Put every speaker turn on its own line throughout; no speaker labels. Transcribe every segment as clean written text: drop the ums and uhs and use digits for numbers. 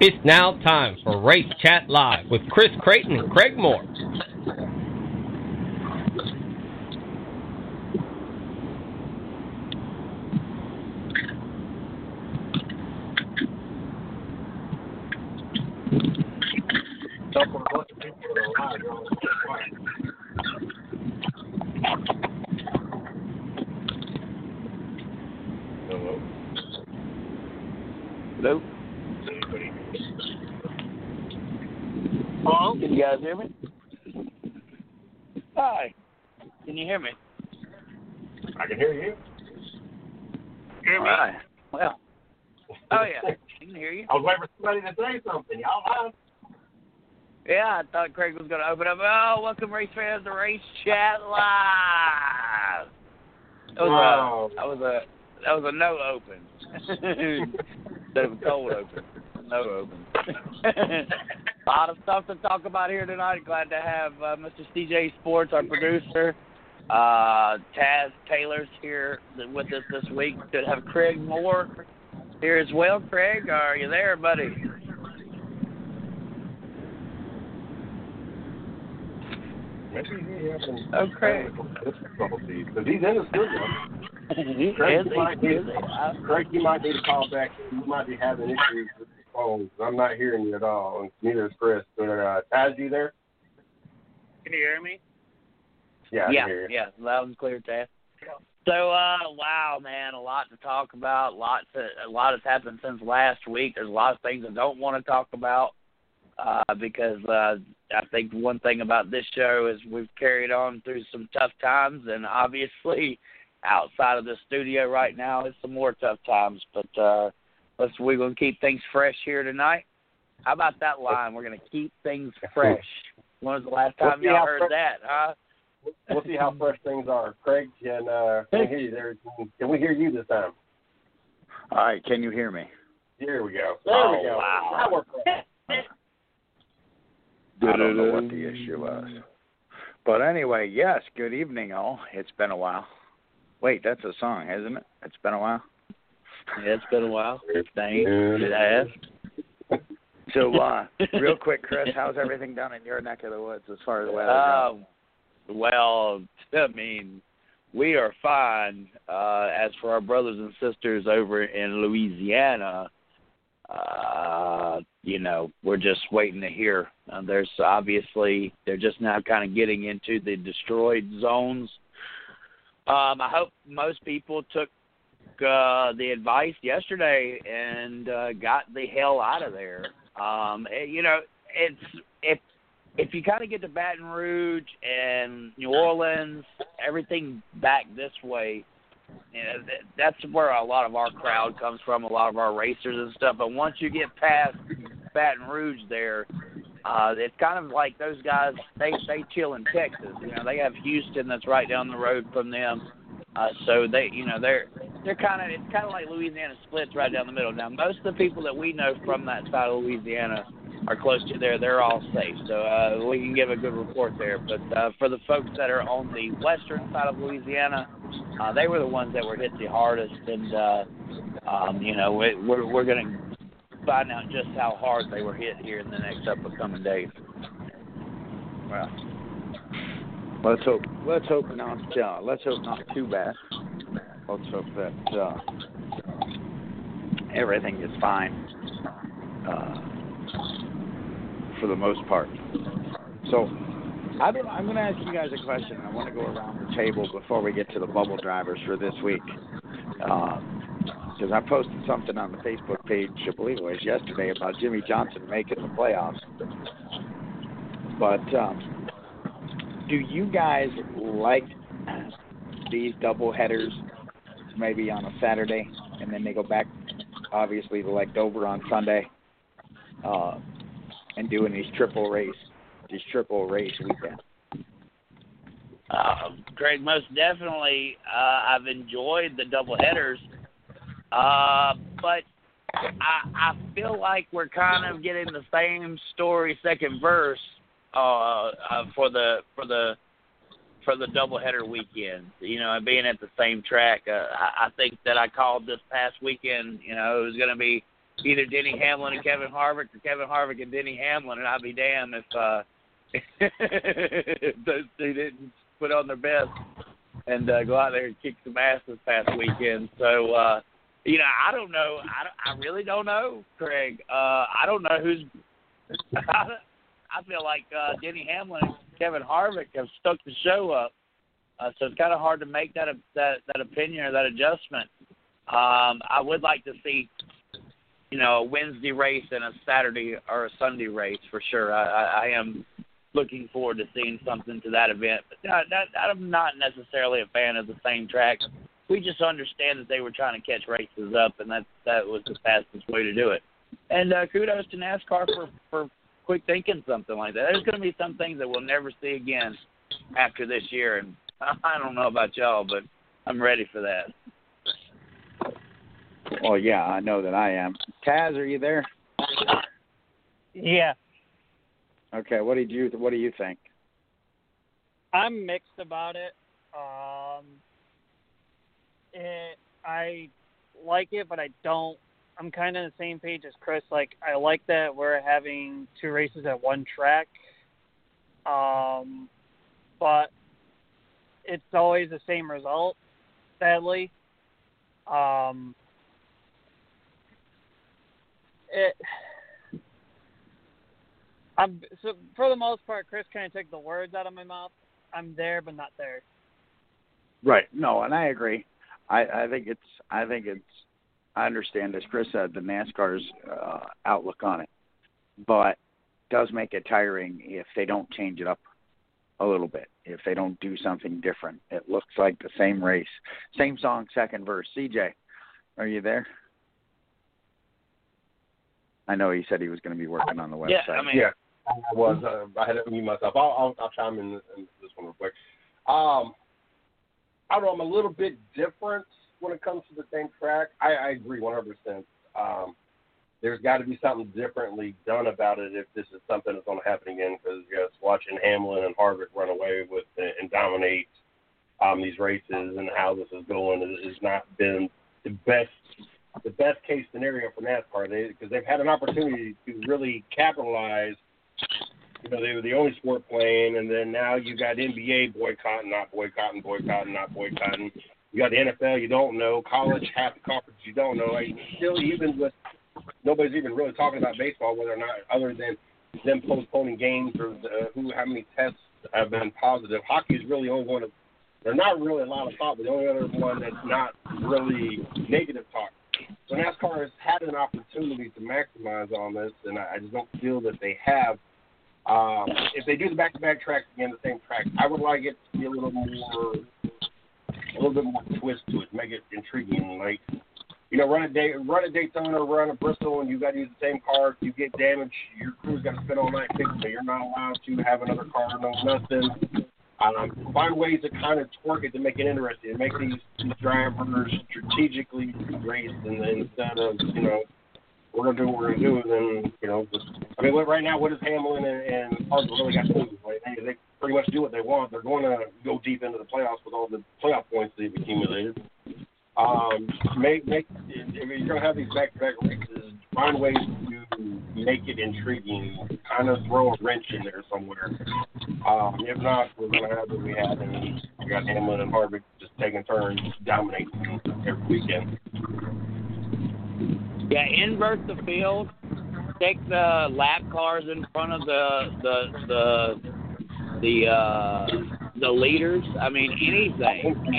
It's now time for Race Chat Live with Chris Creighton and Craig Moore.
Hello? Hello? Can you guys hear me? Hi. Can you hear me?
I can hear you.
Hear me? All right. Well. Oh, yeah. I can hear you.
I was waiting for somebody to say something. Y'all live?
Yeah, I thought Craig was going to open up. Oh, welcome, race fans, to Race Chat Live. That was a no open. Instead of a cold open. No open. A lot of stuff to talk about here tonight. Glad to have Mr. CJ Sports, our producer. Taz Taylor's here with us this week. Good to have Craig Moore here as well. Craig, are you there, buddy?
Maybe he has some
Craig.
difficulties, because he's in the studio. Craig, you might need to call back. You might be having issues with the phone. I'm not hearing you at all, and neither is Chris. Taz, you there?
Can you hear me?
Yeah, I can hear you.
Yeah, loud and clear, Taz. So, wow, man, a lot to talk about. A lot has happened since last week. There's a lot of things I don't want to talk about because I think one thing about this show is we've carried on through some tough times, and obviously outside of the studio right now, it's some more tough times. But we're going to keep things fresh here tonight. How about that line? We're going to keep things fresh. When was the last time y'all heard that, huh?
We'll see how fresh things are. Craig, can we hear you there? Can we hear you this time?
All right, can you hear me?
Here we go.
There we go. Wow.
I don't know what the issue was. But anyway, yes, good evening, all. It's been a while. Wait, that's a song, isn't it? It's been a while?
Yeah, it's been a while. Thanks. It has.
So, real quick, Chris, how's everything down in your neck of the woods as far as the weather goes?
Well, I mean, we are fine. As for our brothers and sisters over in Louisiana, we're just waiting to hear. They're just now kind of getting into the destroyed zones. I hope most people took the advice yesterday and got the hell out of there. If you kind of get to Baton Rouge and New Orleans, everything back this way, that's where a lot of our crowd comes from, a lot of our racers and stuff. But once you get past Baton Rouge there, it's kind of like those guys, they chill in Texas. They have Houston that's right down the road from them. So it's kind of like Louisiana splits right down the middle. Now, most of the people that we know from that side of Louisiana are close to there. They're all safe. So we can give a good report there. But for the folks that are on the western side of Louisiana, they were the ones that were hit the hardest. And, we're going to find out just how hard they were hit here in the next upcoming days.
Well, let's hope not too bad. Let's hope that everything is fine for the most part. So I'm going to ask you guys a question. I want to go around the table before we get to the bubble drivers for this week. Because I posted something on the Facebook page, I believe it was yesterday, about Jimmy Johnson making the playoffs. But do you guys like these double headers, maybe on a Saturday, and then they go back, obviously, to like Dover on Sunday, and doing these triple race weekends?
Craig, most definitely, I've enjoyed the double headers, but I feel like we're kind of getting the same story, second verse, for the doubleheader weekend. Being at the same track. I think that I called this past weekend. It was going to be either Denny Hamlin and Kevin Harvick or Kevin Harvick and Denny Hamlin, and I'd be damned if those two didn't put on their best and go out there and kick some ass this past weekend. So, I don't know. I really don't know, Craig. I don't know who's – I feel like Denny Hamlin and Kevin Harvick have stuck the show up. So it's kind of hard to make that opinion or that adjustment. I would like to see, a Wednesday race and a Saturday or a Sunday race for sure. I am looking forward to seeing something to that event. But I'm not necessarily a fan of the same track. We just understand that they were trying to catch races up, and that was the fastest way to do it. And kudos to NASCAR for quick thinking something like that. There's going to be some things that we'll never see again after this year, and I don't know about y'all, but I'm ready for that.
Well, yeah, I know that I am. Taz, are you there?
Yeah.
Okay, what do you think?
I'm mixed about it. I like it, but I don't. I'm kind of on the same page as Chris. Like, I like that we're having two races at one track. But it's always the same result, sadly. So for the most part, Chris kind of took the words out of my mouth. I'm there, but not there.
Right. No, and I agree. I think it's. I understand, as Chris said, the NASCAR's outlook on it, but it does make it tiring if they don't change it up a little bit. If they don't do something different, it looks like the same race, same song, second verse. CJ, are you there? I know he said he was going to be working on the website.
Yeah, I was. I had to mute myself. I'll chime in this one real quick. I don't know. I'm a little bit different when it comes to the same track. I agree 100%. There's got to be something differently done about it if this is something that's going to happen again, because just watching Hamlin and Harvick run away with and dominate these races and how this is going has not been the best case scenario for NASCAR, because they've had an opportunity to really capitalize. They were the only sport playing, and then now you got NBA boycotting, not boycotting. You got the NFL, you don't know. College, half the conference, you don't know. Still, even with nobody's even really talking about baseball, whether or not, other than them postponing games or how many tests have been positive. Hockey is really the only one. They're not really a lot of talk, but the only other one that's not really negative talk. So NASCAR has had an opportunity to maximize on this, and I just don't feel that they have. If they do the back-to-back tracks again, the same track, I would like it to be a little bit more twist to it, make it intriguing. Like, run a Daytona, run a Bristol, and you got to use the same car. If you get damaged, your crew's got to spend all night fixing it. You're not allowed to have another car, no nothing. Find ways to kind of twerk it to make it interesting, make these drivers strategically race, and instead of, we're going to do what we're going to do, then, right now, what does Hamlin and Harvick really got to do? Like, they pretty much do what they want. They're going to go deep into the playoffs with all the playoff points they've accumulated. If you're going to have these back-to-back races, find ways to make it intriguing, kind of throw a wrench in there somewhere. If not, we're going to have what we had, and we got Hamlin and Harvick just taking turns dominating every weekend.
Yeah, invert the field. Take the lap cars in front of the leaders. Anything.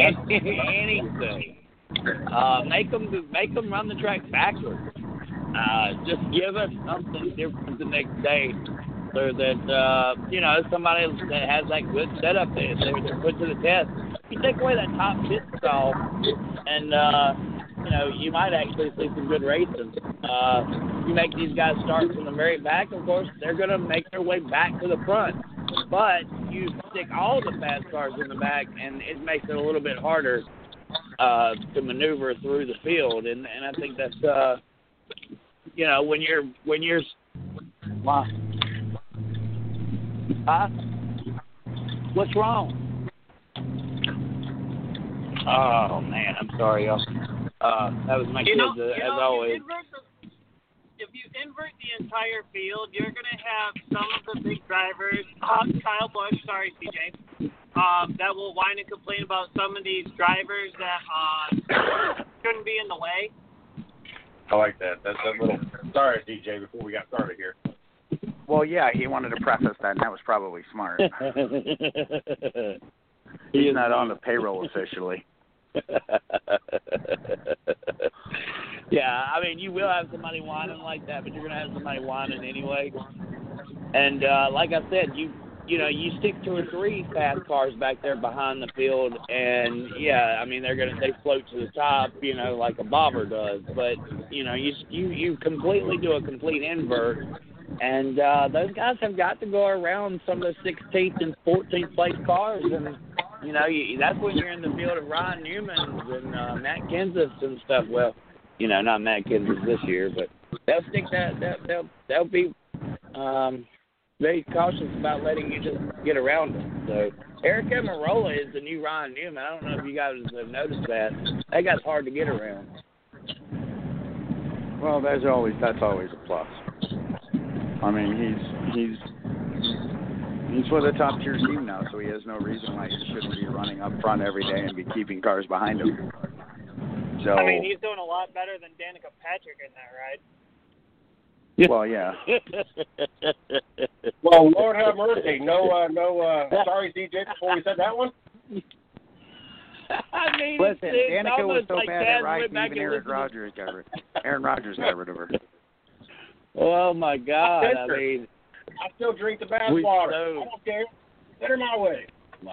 Make them run the track backwards. Just give us something different the next day, so that somebody that has that good setup they're put to the test. You take away that top pit stall, and you might actually see some good racing. You make these guys start from the very back, of course, they're going to make their way back to the front. But you stick all the fast cars in the back, and it makes it a little bit harder to maneuver through the field. And I think that's, when you're what's wrong? Oh, man, I'm sorry, y'all. That was my kids, as always.
if you invert the entire field, you're going to have some of the big drivers, Kyle Busch, sorry, CJ, that will whine and complain about some of these drivers that shouldn't be in the way.
I like that. That's a little. Sorry, DJ, before we got started here.
Well, yeah, he wanted to preface that, and that was probably smart. He's not on the payroll officially.
Yeah, I mean, you will have somebody whining like that, but you're going to have somebody whining anyway. And like I said, you you stick 2 or 3 fast cars back there behind the field, and yeah, I mean they float to the top, like a bobber does. But you completely do a complete invert, and those guys have got to go around some of the 16th and 14th place cars, and that's when you're in the field of Ryan Newmans and Matt Kenseth and stuff. Well, not Matt Kenseth this year, but they'll stick they'll be very cautious about letting you just get around them. So Eric Almirola is the new Ryan Newman. I don't know if you guys have noticed that. That guy's hard to get around.
Well, that's always a plus. I mean, he's with a top tier team now, so he has no reason why he shouldn't be running up front every day and be keeping cars behind him. So
I mean, he's doing a lot better than Danica Patrick in that ride.
Well, yeah.
Well, Lord have mercy. No. Sorry, DJ. Before we said that one.
I mean,
listen,
it's
Danica was so
like
bad at riding, even Aaron Rodgers got rid of her.
Oh my God! I mean,
I still drink the bath water. I don't care. Get her my way.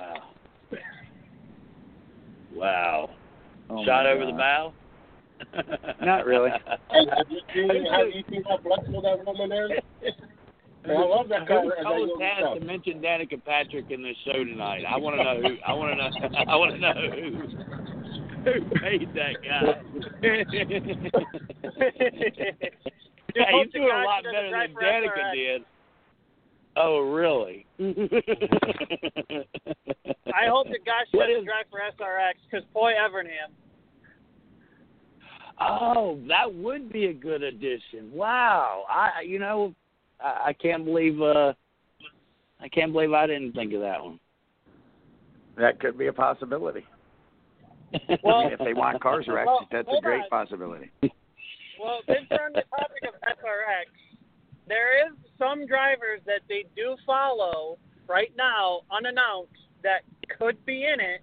Wow.
Oh
Shot over the bow?
Not really.
Have you seen how flexible that woman is? I love that car.
Who has to mention Danica Patrick in this show tonight? I want to know who. I want to know who made that guy. Yeah, he's doing a lot better than Danica did. Oh, really?
I hope that Gosh doesn't drive for SRX because Poy Evernham.
Oh, that would be a good addition. Wow, I can't believe I didn't think of that one.
That could be a possibility.
Well,
if they want cars wrecked, that's a great possibility.
Well, since we're on the topic of SRX, there is some drivers that they do follow right now, unannounced, that could be in it.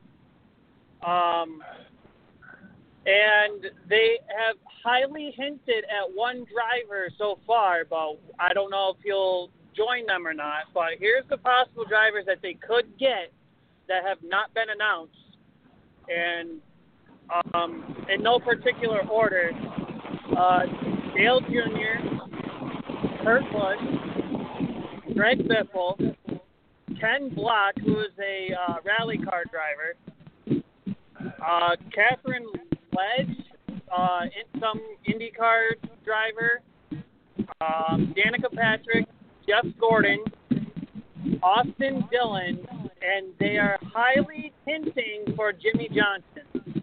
And they have highly hinted at one driver so far, but I don't know if he'll join them or not. But here's the possible drivers that they could get that have not been announced. And in no particular order, Dale Jr., Kurt Busch, Greg Biffle, Ken Block, who is a rally car driver, Catherine Ledge, some IndyCar driver, Danica Patrick, Jeff Gordon, Austin Dillon, and they are highly hinting for Jimmy Johnson.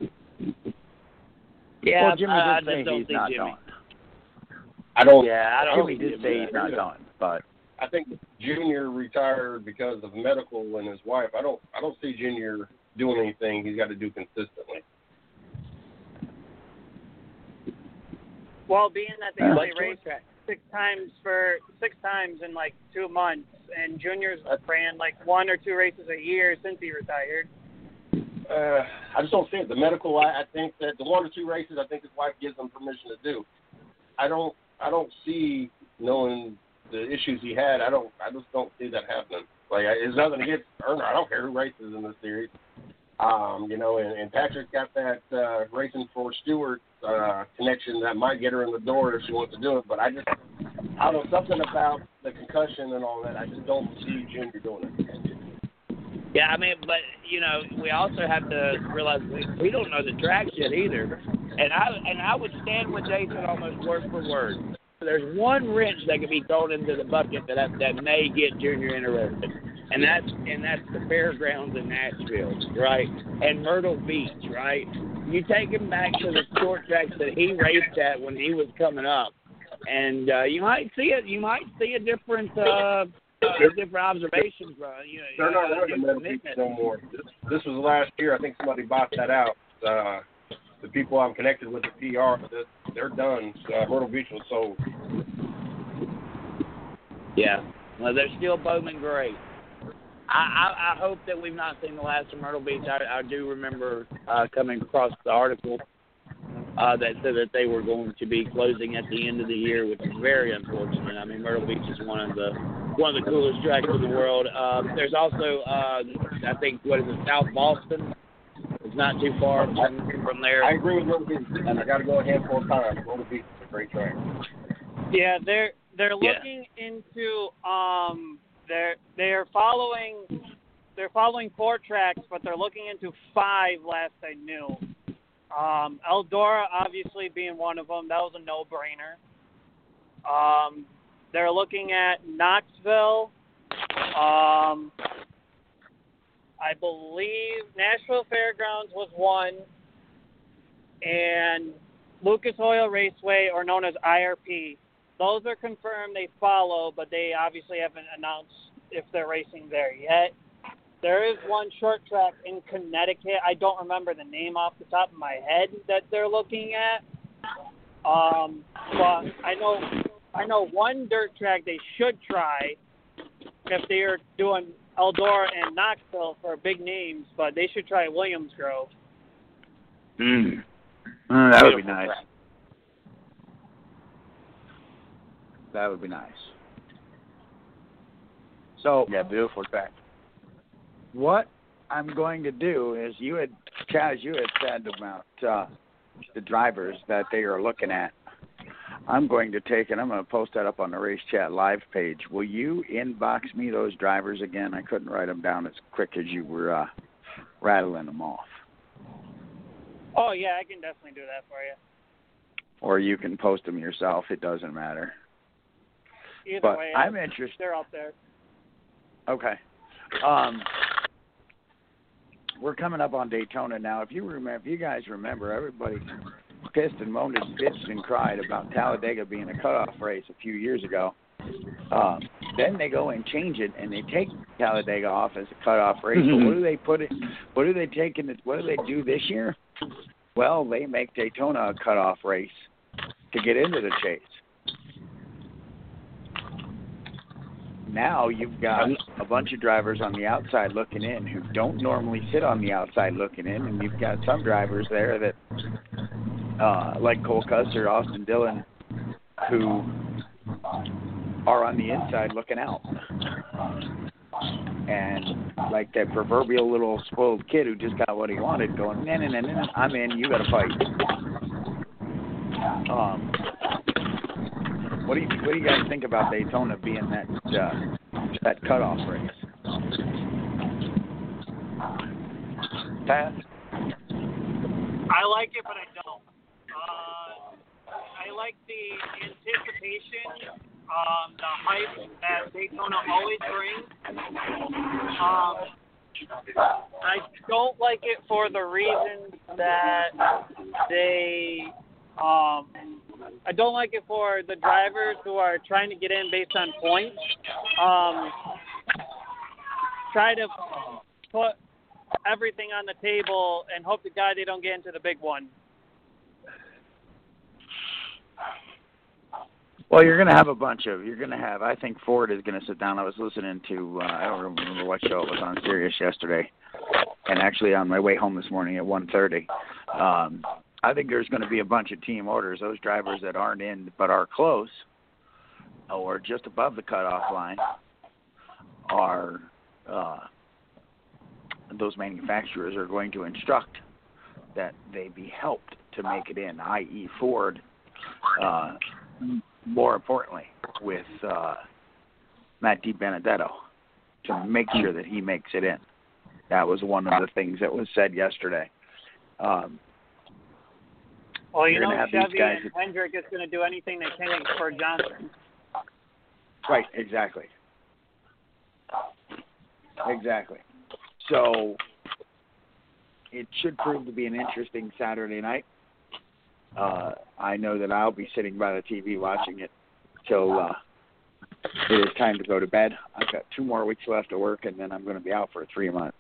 Yeah,
well, Jimmy did say he's not going. Jimmy did say he's not going, but
I think Junior retired because of medical and his wife. I don't see Junior doing anything he's got to do consistently.
Well, being that they only raced 6 times in like 2 months, and Junior's ran like 1 or 2 races a year since he retired.
I just don't see it. The medical, I think that the 1 or 2 races, I think his wife gives him permission to do. I don't see, knowing the issues he had, I just don't see that happening. Like, it's nothing against Earner. I don't care who races in this series. And Patrick's got that racing for Stewart connection that might get her in the door if she wants to do it. But I don't know, something about the concussion and all that, I just don't see Junior doing it.
Yeah, I mean, but, we also have to realize we don't know the track yet either. And I would stand with Jason almost word for word. There's one wrench that can be thrown into the bucket that may get Junior interested. And that's the fairgrounds in Nashville, right? And Myrtle Beach, right? You take him back to the short tracks that he raced at when he was coming up, and you might see it. You might see a different different observations.
They're not running Myrtle Beach no more. This was last year. I think somebody bought that out. The people I'm connected with at PR, they're done. Myrtle Beach was sold.
Yeah. Well, they're still Bowman Gray. I hope that we've not seen the last of Myrtle Beach. I do remember coming across the article that said that they were going to be closing at the end of the year, which is very unfortunate. I mean, Myrtle Beach is one of the coolest tracks in the world. There's also, I think, South Boston. It's not too far from there.
I agree with Myrtle Beach, and I got to go a handful of times. Myrtle Beach is a great track.
Yeah, they're looking into they're following 4 tracks, but they're looking into 5 last I knew. Eldora obviously being one of them. That was a no-brainer. They're looking at Knoxville. I believe Nashville Fairgrounds was one, and Lucas Oil Raceway, or known as IRP. Those are confirmed. They follow, but they obviously haven't announced if they're racing there yet. There is one short track in Connecticut. I don't remember the name off the top of my head that they're looking at. But I know one dirt track they should try if they are doing Eldora and Knoxville for big names, but they should try Williams Grove.
That would be nice. That would be nice. So,
yeah, beautiful track.
What I'm going to do is, Chaz, you had said about the drivers that they are looking at. I'm going to take, and I'm going to post that up on the Race Chat Live page. Will you inbox me those drivers again? I couldn't write them down as quick as you were rattling them off.
Oh, yeah, I can definitely do that for you.
Or you can post them yourself. It doesn't matter.
Either way,
I'm interested.
They're out there.
Okay. We're coming up on Daytona now. If you guys remember, everybody pissed and moaned and bitched and cried about Talladega being a cutoff race a few years ago. Then they go and change it, and they take Talladega off as a cutoff race. But what do they put it? What do they take in? What do they do this year? Well, they make Daytona a cutoff race to get into the chase. Now you've got a bunch of drivers on the outside looking in who don't normally sit on the outside looking in, and you've got some drivers there that, like Cole Custer, Austin Dillon, who are on the inside looking out. And like that proverbial little spoiled kid who just got what he wanted going, no, I'm in, you got to fight. What do you guys think about Daytona being that cutoff race? Pat?
I like it, but I don't. I like the anticipation, the hype that Daytona always brings. I don't like it for the reason that they I don't like it for the drivers who are trying to get in based on points. Try to put everything on the table and hope to God they don't get into the big one.
Well, you're going to have I think Ford is going to sit down. I was listening to, I don't remember what show it was on Sirius yesterday, and actually on my way home this morning at 1:30. I think there's going to be a bunch of team orders. Those drivers that aren't in but are close or just above the cutoff line are those manufacturers are going to instruct that they be helped to make it in, i.e. Ford, more importantly, with Matt DiBenedetto, to make sure that he makes it in. That was one of the things that was said yesterday.
Well, you know, Chevy and Hendrick is going to do anything they can for Johnson.
Right, exactly. So it should prove to be an interesting Saturday night. I know that I'll be sitting by the TV watching it till it is time to go to bed. I've got 2 more weeks left of work, and then I'm going to be out for 3 months.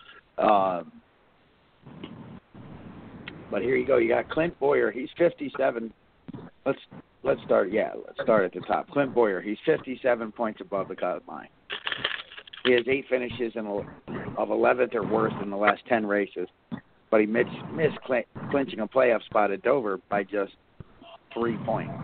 But here you go. You got Clint Boyer. He's 57. Let's start. Yeah, let's start at the top. Clint Boyer. He's 57 points above the cut line. He has 8 finishes of 11th or worse in the last 10 races, but he missed clinching a playoff spot at Dover by just 3 points.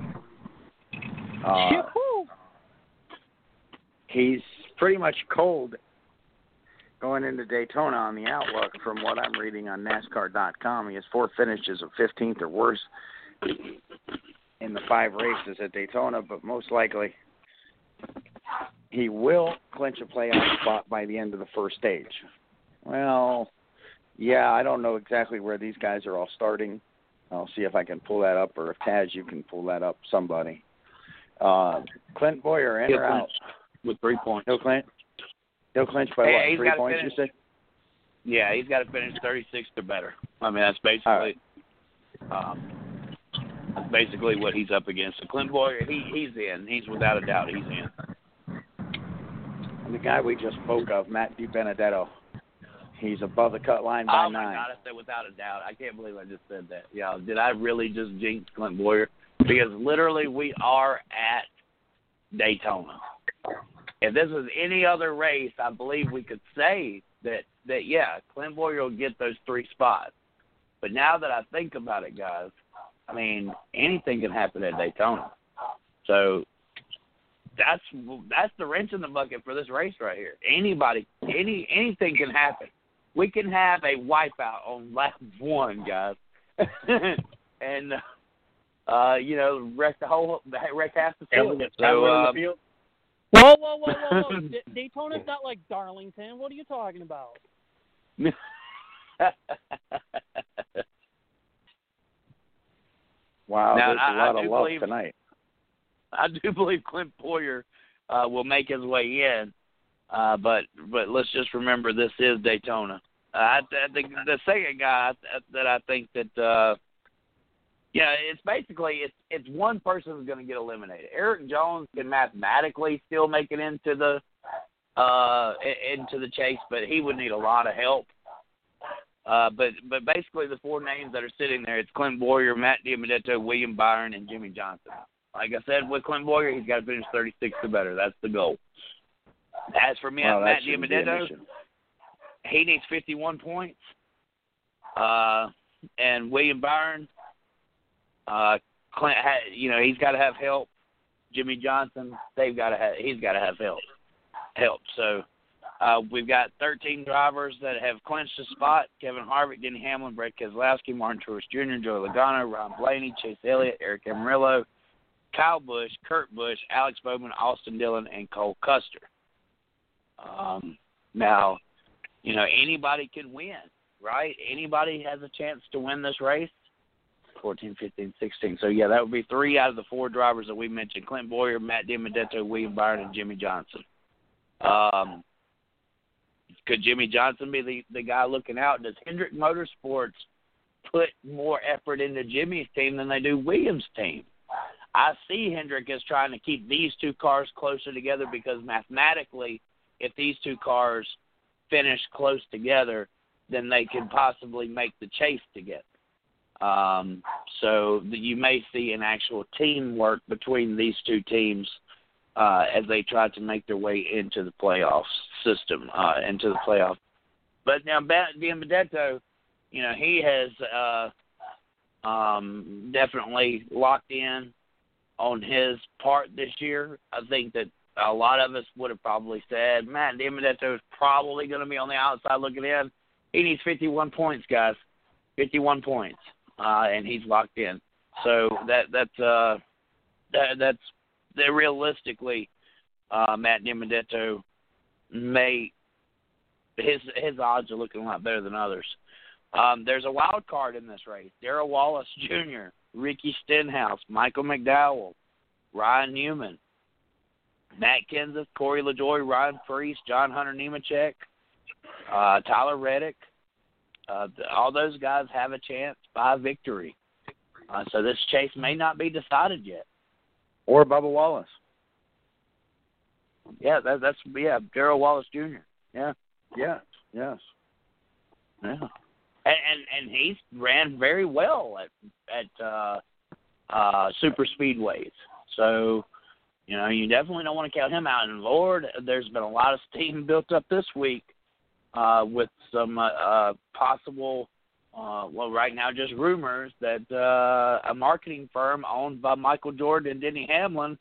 He's pretty much cold going into Daytona on the outlook from what I'm reading on NASCAR.com. He has 4 finishes of 15th or worse in the 5 races at Daytona, but most likely he will clinch a playoff spot by the end of the first stage. Well, yeah, I don't know exactly where these guys are all starting. I'll see if I can pull that up, or if Taz, you can pull that up, somebody. Clint Boyer, in or out?
With 3 points.
He'll clinch by 3 points, you say?
Yeah, he's got to finish 36 or better. I mean, that's basically basically what he's up against. So Clint Boyer, he's in. He's without a doubt, he's in.
And the guy we just spoke of, Matt DiBenedetto, he's above the cut line by 9.
Oh, my God, I said without a doubt. I can't believe I just said that. Yeah, did I really just jinx Clint Boyer? Because literally we are at Daytona. If this was any other race, I believe we could say that yeah, Clint Boyer will get those 3 spots. But now that I think about it, guys, I mean, anything can happen at Daytona. So that's the wrench in the bucket for this race right here. Anything can happen. We can have a wipeout on lap 1, guys, and wreck half the field. So,
Whoa. Daytona's not like Darlington. What are you talking about?
Wow, now, there's a lot of love tonight.
I do believe Clint Boyer will make his way in, but let's just remember this is Daytona. The second guy that I think that it's basically it's one person who's going to get eliminated. Eric Jones can mathematically still make it into the chase, but he would need a lot of help. But basically the 4 names that are sitting there, it's Clint Boyer, Matt DiBenedetto, William Byron, and Jimmy Johnson. Like I said, with Clint Boyer, he's got to finish 36 or better. That's the goal. As for me, Matt DiBenedetto, he needs 51 points. And William Byron, Clint, he's got to have help. Jimmy Johnson, he's got to have help. So we've got 13 drivers that have clinched the spot: Kevin Harvick, Denny Hamlin, Brett Keselowski, Martin Truex Jr., Joey Logano, Ryan Blaney, Chase Elliott, Eric Amarillo, Kyle Busch, Kurt Busch, Alex Bowman, Austin Dillon, and Cole Custer. Now, anybody can win, right? Anybody has a chance to win this race. 14, 15, 16. So, yeah, that would be 3 out of the 4 drivers that we mentioned: Clint Boyer, Matt DiBenedetto, William Byron, and Jimmy Johnson. Could Jimmy Johnson be the guy looking out? Does Hendrick Motorsports put more effort into Jimmy's team than they do Williams' team? I see Hendrick as trying to keep these 2 cars closer together because mathematically, if these 2 cars finish close together, then they can possibly make the chase together. So you may see an actual teamwork between these 2 teams as they try to make their way into the playoff system, into the playoff. But now DiBenedetto, he has definitely locked in on his part this year. I think that a lot of us would have probably said, Matt DiBenedetto is probably going to be on the outside looking in. He needs 51 points, guys. 51 points. And he's locked in. So that's realistically, Matt DiBenedetto his odds are looking a lot better than others. There's a wild card in this race: Darrell Wallace Jr., Ricky Stenhouse, Michael McDowell, Ryan Newman, Matt Kenseth, Corey LaJoie, Ryan Preece, John Hunter Nemechek, Tyler Reddick. All those guys have a chance by victory. So this chase may not be decided yet.
Or Bubba Wallace.
Yeah, that's Darrell Wallace Jr. Yeah.
Yes. Yes.
Yeah. And he's ran very well at super speedways. So, you definitely don't want to count him out. And Lord, there's been a lot of steam built up this week with some possible, right now just rumors that a marketing firm owned by Michael Jordan and Denny Hamlin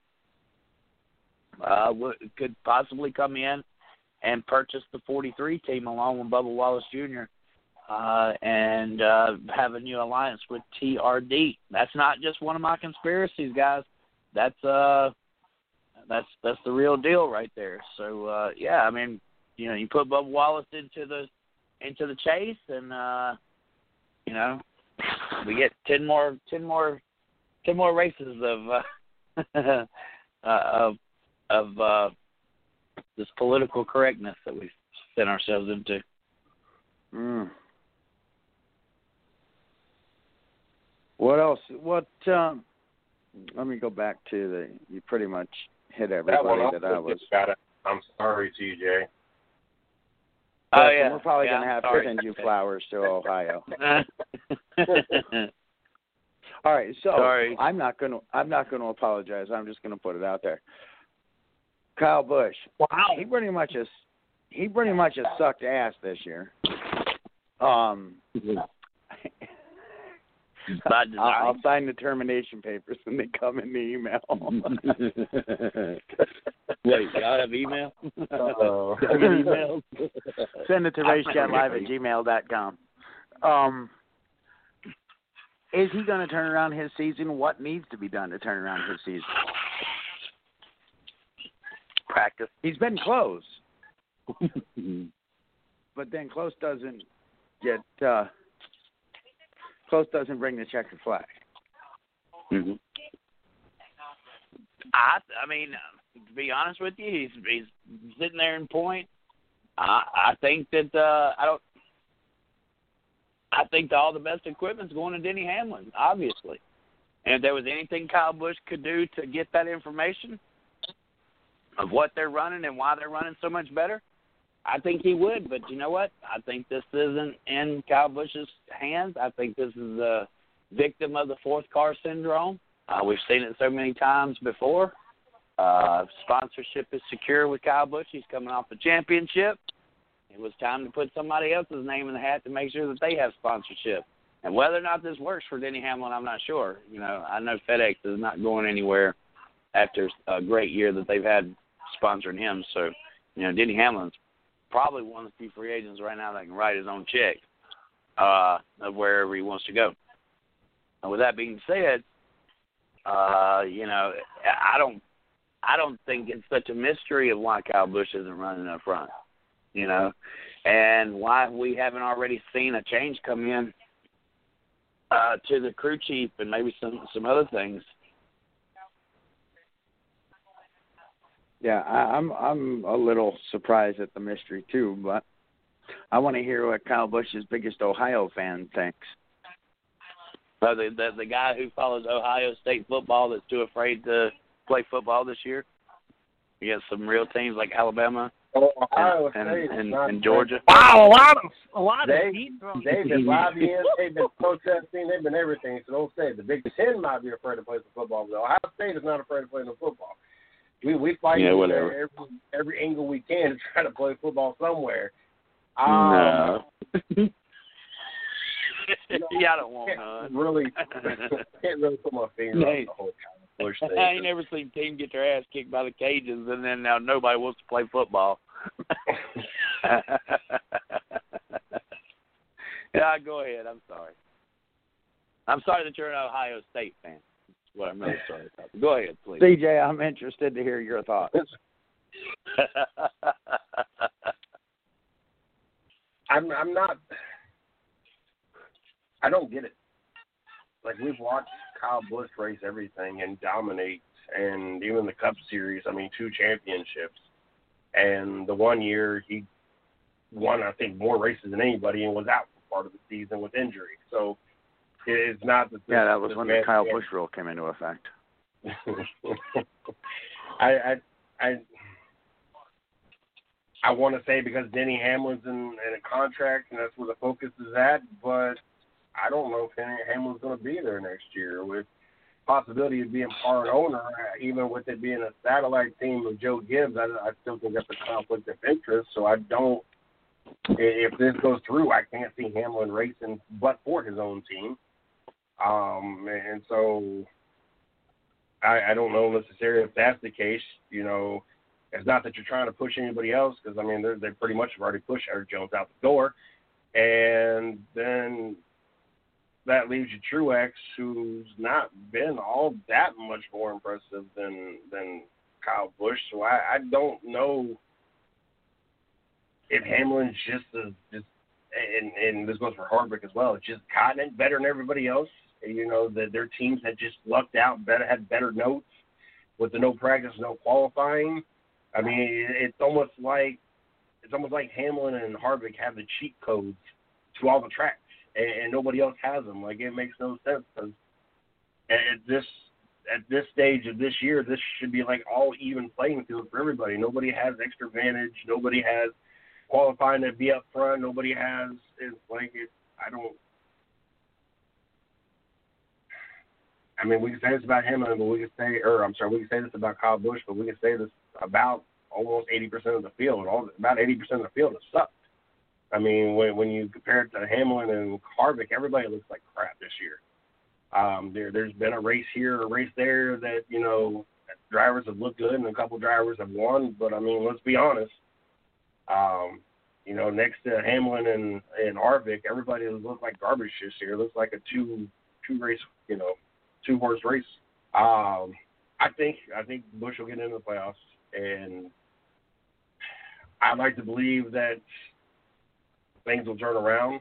could possibly come in and purchase the 43 team along with Bubba Wallace Jr. And have a new alliance with TRD. That's not just one of my conspiracies, guys. That's the real deal right there. So you put Bubba Wallace into the chase, and we get 10 more races of this political correctness that we've sent ourselves into.
What else? Let me go back to you pretty much hit everybody that I was.
I'm sorry, TJ.
Oh, yeah.
We're probably going to have to send you flowers to Ohio. All right, so
sorry.
I'm not going to apologize. I'm just going to put it out there. Kyle Busch.
Wow.
He pretty much has sucked ass this year. I'll sign the termination papers when they come in the email.
Wait, y'all have email?
Email? Send it to racechatlive@gmail.com. Is he going to turn around his season? What needs to be done to turn around his season?
Practice.
He's been close. But then close doesn't bring the checkered flag.
Mm-hmm. I mean, to be honest with you, he's sitting there in point. I think that I think all the best equipment's going to Denny Hamlin, obviously. And if there was anything Kyle Busch could do to get that information of what they're running and why they're running so much better, I think he would. But you know what? I think this isn't in Kyle Busch's hands. I think this is a victim of the fourth car syndrome. We've seen it so many times before. Sponsorship is secure with Kyle Busch. He's coming off the championship. It was time to put somebody else's name in the hat to make sure that they have sponsorship. And whether or not this works for Denny Hamlin, I'm not sure. I know FedEx is not going anywhere after a great year that they've had sponsoring him. So, Denny Hamlin's probably one of the few free agents right now that can write his own check of wherever he wants to go. And with that being said, I don't think it's such a mystery of why Kyle Busch isn't running up front, and why we haven't already seen a change come in to the crew chief and maybe some other things.
Yeah, I'm a little surprised at the mystery too, but I want to hear what Kyle Busch's biggest Ohio fan thinks.
So the guy who follows Ohio State football that's too afraid to play football this year. You got some real teams like Alabama and Georgia.
Wow, a lot of
they've been lobbying, they've been protesting, they've been everything. So don't say the Big Ten might be afraid to play some football, but Ohio State is not afraid to play no football. We fight every angle we can to try to play football somewhere.
No. Yeah, I don't want none.
Can't really put my finger on the whole Busch thing.
I ain't never seen a team get their ass kicked by the Cajuns, and then now nobody wants to play football. Yeah, go ahead. I'm sorry. I'm sorry that you're an Ohio State fan. That's what I'm really sorry about. Go ahead, please.
CJ, I'm interested to hear your thoughts.
I'm not. I don't get it. Like, we've watched Kyle Busch race everything and dominate, and even the Cup Series, 2 championships. And the one year he won, I think, more races than anybody and was out for part of the season with injury. So it's not that.
That was when the Kyle Busch rule came into effect.
I want to say because Denny Hamlin's in a contract and that's where the focus is at, but I don't know if Denny Hamlin's going to be there next year. With possibility of being part owner, even with it being a satellite team of Joe Gibbs, I still think that's a conflict of interest. So I don't. If this goes through, I can't see Hamlin racing but for his own team. And so I don't know necessarily if that's the case. You know, it's not that you're trying to push anybody else because, I mean, they pretty much have already pushed Erik Jones out the door. And then that leaves you Truex, who's not been all that much more impressive than Kyle Busch. So I don't know if Hamlin's just and this goes for Harvick as well, just gotten it better than everybody else. You know, their teams had just lucked out, had better notes with the no practice, no qualifying. I mean, it's almost like Hamlin and Harvick have the cheat codes to all the tracks, and nobody else has them. Like, it makes no sense because at this stage of this year, this should be like all even playing field for everybody. Nobody has extra advantage. Nobody has qualifying to be up front. Nobody has. It's like it. I mean, we can say this about Hamlin, but we can say this about Kyle Busch, but we can say this about almost 80% of the field. About 80% of the field has sucked. I mean, when you compare it to Hamlin and Harvick, everybody looks like crap this year. There's been a race here, a race there that, you know, drivers have looked good and a couple drivers have won. But, I mean, let's be honest. You know, next to Hamlin and Harvick, everybody looks like garbage this year. It looks like a two-race, you know, two-horse race. I think Busch will get into the playoffs, and I'd like to believe that things will turn around.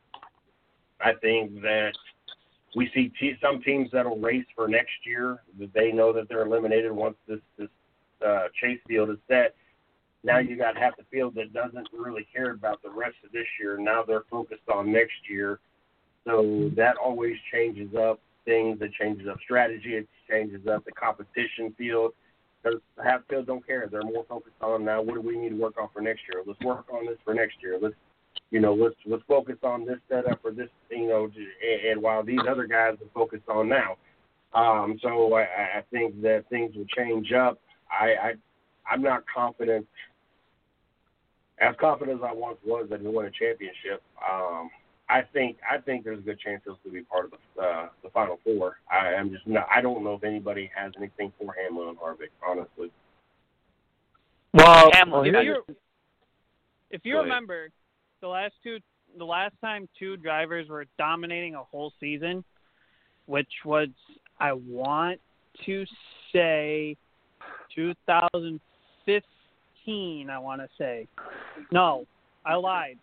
I think that we see some teams that will race for next year, that they know that they're eliminated once this chase field is set. Now you got half the field that doesn't really care about the rest of this year. Now they're focused on next year. So that always changes up things. It changes up strategy. It changes up the competition field. Because half the field don't care. They're more focused on now what do we need to work on for next year. Let's work on this for next year. Let's focus on this setup or this, you know, and while these other guys are focused on now. So I think that things will change up. I'm not confident. As confident as I once was that he won a championship, I think there's a good chance he'll still be part of the Final Four. I'm just not. I don't know if anybody has anything for Hamlin and Harvick, honestly.
Well,
Hamlin,
if you remember, the last time two drivers were dominating a whole season, which was, I want to say, 2015. I want to say. No, I lied.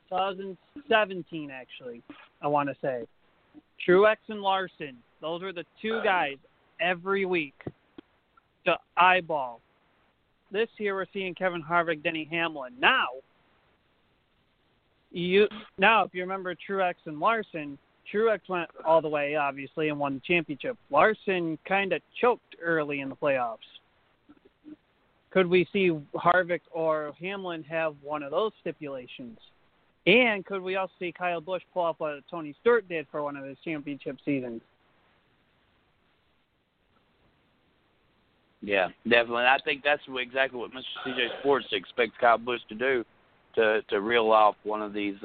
2017, actually, I want to say. Truex and Larson, those were the two guys every week to eyeball. This year we're seeing Kevin Harvick, Denny Hamlin. Now, if you remember Truex and Larson, Truex went all the way, obviously, and won the championship. Larson kind of choked early in the playoffs. Could we see Harvick or Hamlin have one of those stipulations? And could we also see Kyle Busch pull off what Tony Stewart did for one of his championship seasons?
Yeah, definitely. I think that's exactly what Mr. CJ Sports expects Kyle Busch to do, to reel off one of these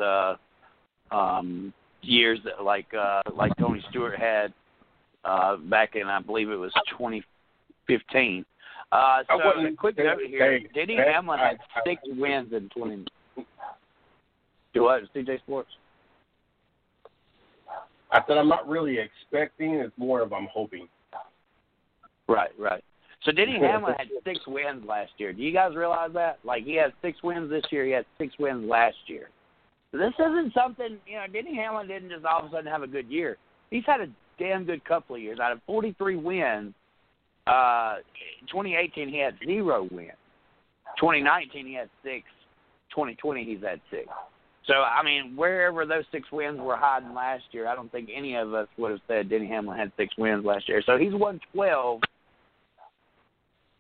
years that like Tony Stewart had back in, I believe it was 2015. So, quick note here, Denny Hamlin had 6 wins in 20. Do what, CJ Sports?
I said I'm not really expecting. It's more of I'm hoping.
Right. So Denny Hamlin had 6 wins last year. Do you guys realize that? Like, he had 6 wins this year. He had 6 wins last year. So this isn't something, you know, Denny Hamlin didn't just all of a sudden have a good year. He's had a damn good couple of years. Out of 43 wins, 2018 he had 0 wins. 2019 he had 6. 2020 he's had 6. So, I mean, wherever those 6 wins were hiding last year, I don't think any of us would have said Denny Hamlin had 6 wins last year. So he's won 12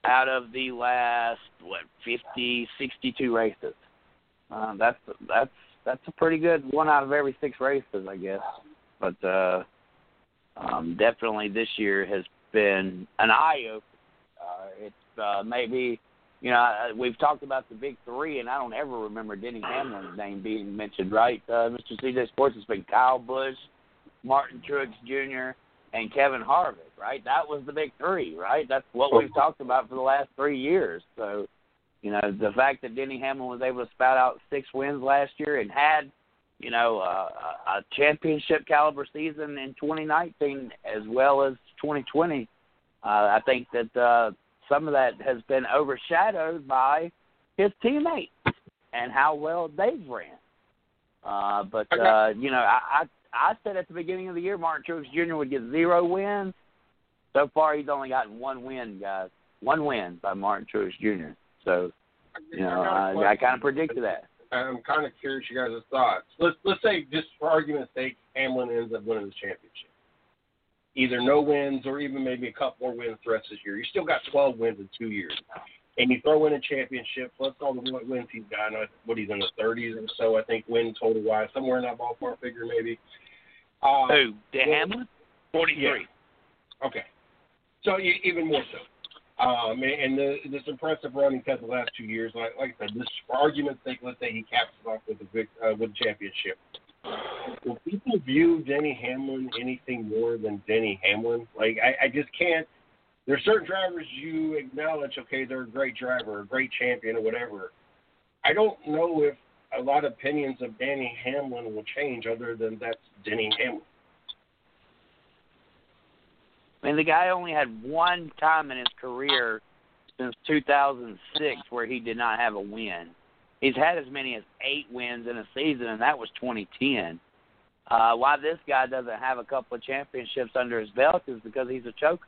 out of the last 50, 62 races. That's a pretty good 1 out of every 6 races, I guess. But definitely this year has been an eye-opener. It's maybe, we've talked about the big 3, and I don't ever remember Denny Hamlin's name being mentioned, right? Mr. CJ Sports, has been Kyle Busch, Martin Truex Jr., and Kevin Harvick, right? That was the big 3, right? That's what we've talked about for the last 3 years. So, the fact that Denny Hamlin was able to spout out 6 wins last year and had, a championship caliber season in 2019 as well as 2020, I think that some of that has been overshadowed by his teammates and how well they've ran. I said at the beginning of the year Martin Truex Jr. would get 0 wins. So far, he's only gotten 1 win, guys. 1 win by Martin Truex Jr. So, I kind of predicted that.
I'm kind of curious you guys' thoughts. Let's say, just for argument's sake, Hamlin ends up winning the championship. Either no wins or even maybe a couple more wins the rest of this year. You still got 12 wins in 2 years. And you throw in a championship, plus all the wins he's got, he's in the 30s or so, I think, win total-wise, somewhere in that ballpark figure maybe.
Who, Hamlin? 43.
Yeah. Okay. So even more so. And this impressive run he's had the last 2 years, like I said, this for argument's sake, let's say he caps it off with the championship. Will people view Denny Hamlin anything more than Denny Hamlin? Like, I just can't. There's certain drivers you acknowledge, okay, they're a great driver, a great champion, or whatever. I don't know if a lot of opinions of Denny Hamlin will change other than that's Denny Hamlin.
I mean, the guy only had 1 time in his career since 2006 where he did not have a win. He's had as many as 8 wins in a season, and that was 2010. Why this guy doesn't have a couple of championships under his belt is because he's a choker.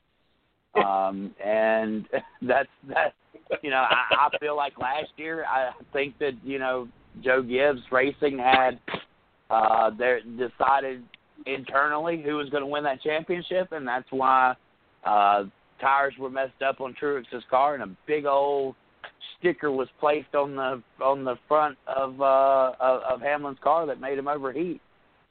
And that's I feel like last year, I think that, Joe Gibbs Racing had decided internally who was going to win that championship, and that's why tires were messed up on Truex's car, and a big old sticker was placed on the front of Hamlin's car that made him overheat.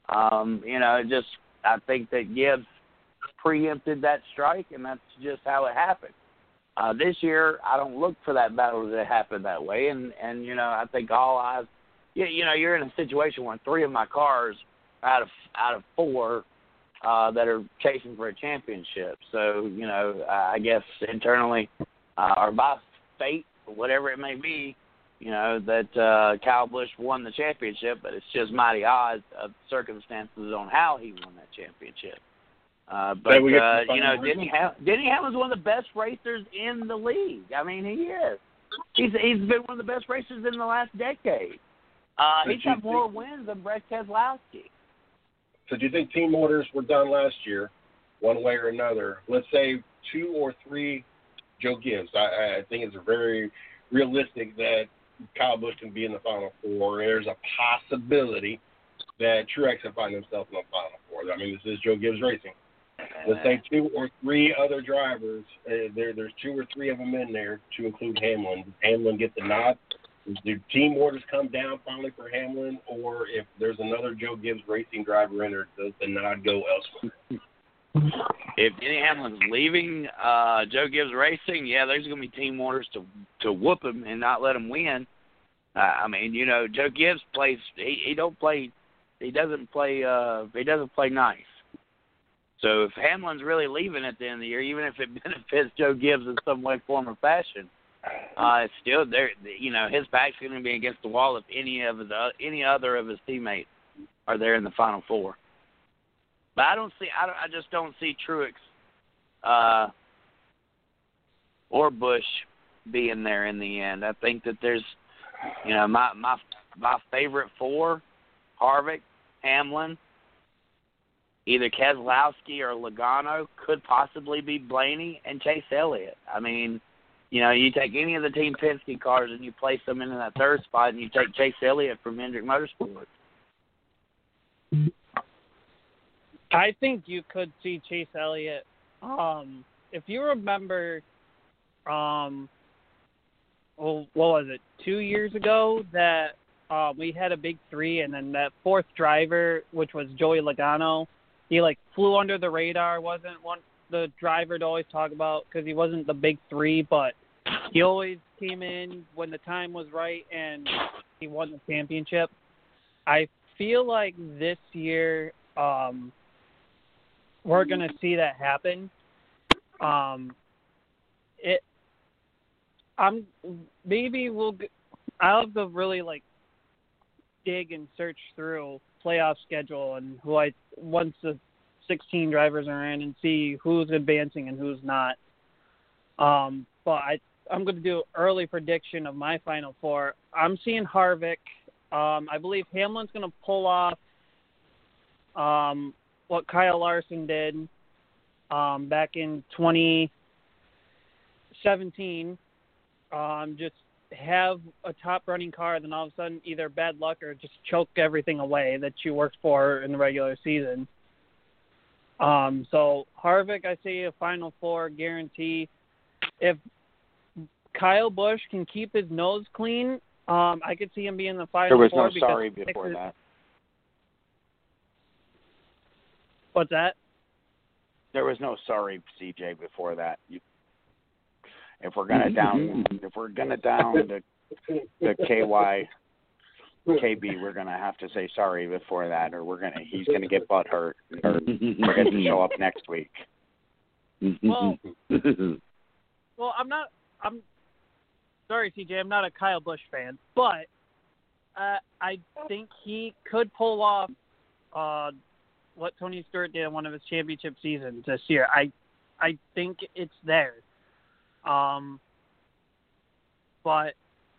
I think that Gibbs preempted that strike, and that's just how it happened. This year, I don't look for that battle to happen that way, and I think all eyes, you're in a situation where 3 of my cars out of 4 that are chasing for a championship. So, I guess internally, or by fate, or whatever it may be, that Kyle Busch won the championship, but it's just mighty odds of circumstances on how he won that championship. Denny Hamlin's one of the best racers in the league. I mean, he is. He's been one of the best racers in the last decade. He's got more wins than Brett Keselowski.
So do you think team orders were done last year, one way or another? Let's say 2 or 3 Joe Gibbs. I think it's very realistic that Kyle Busch can be in the Final Four. There's a possibility that Truex can find himself in the Final Four. I mean, this is Joe Gibbs Racing. Let's say 2 or 3 other drivers. There's 2 or 3 of them in there to include Hamlin. Does Hamlin get the nod? Do team orders come down finally for Hamlin, or if there's another Joe Gibbs Racing driver in there, does the nod go elsewhere?
If Denny Hamlin's leaving Joe Gibbs Racing, there's going to be team orders to whoop him and not let him win. I mean, Joe Gibbs plays. He doesn't play nice. So if Hamlin's really leaving at the end of the year, even if it benefits Joe Gibbs in some way, form, or fashion, it's still there. His back's going to be against the wall if any other of his teammates are there in the Final Four. But I just don't see Truex or Busch being there in the end. I think that there's, my favorite 4, Harvick, Hamlin, either Keselowski or Logano, could possibly be Blaney and Chase Elliott. I mean, you take any of the Team Penske cars and you place them in that 3rd spot, and you take Chase Elliott from Hendrick Motorsports.
I think you could see Chase Elliott. If you remember what was it, 2 years ago that we had a big three, and then that fourth driver, which was Joey Logano, he flew under the radar. Wasn't the driver to always talk about because he wasn't the big three, but he always came in when the time was right and he won the championship. I feel like this year we're going to see that happen. I'll have to really dig and search through playoff schedule and once the 16 drivers are in and see who's advancing and who's not. But I'm going to do early prediction of my Final Four. I'm seeing Harvick. I believe Hamlin's going to pull off what Kyle Larson did back in 2017. Just have a top running car, then all of a sudden either bad luck or just choke everything away that you worked for in the regular season. So Harvick, I see a Final Four guarantee. If Kyle Busch can keep his nose clean, I could see him being in the Final Four.
There was no sorry before that.
What's that?
There was no sorry, CJ, before that. If we're gonna down the KY KB, we're gonna have to say sorry before that, or he's gonna get butt hurt, or we're gonna show up next week.
Well, I'm sorry, CJ. I'm not a Kyle Busch fan, but I think he could pull off what Tony Stewart did in one of his championship seasons this year. I think it's there. But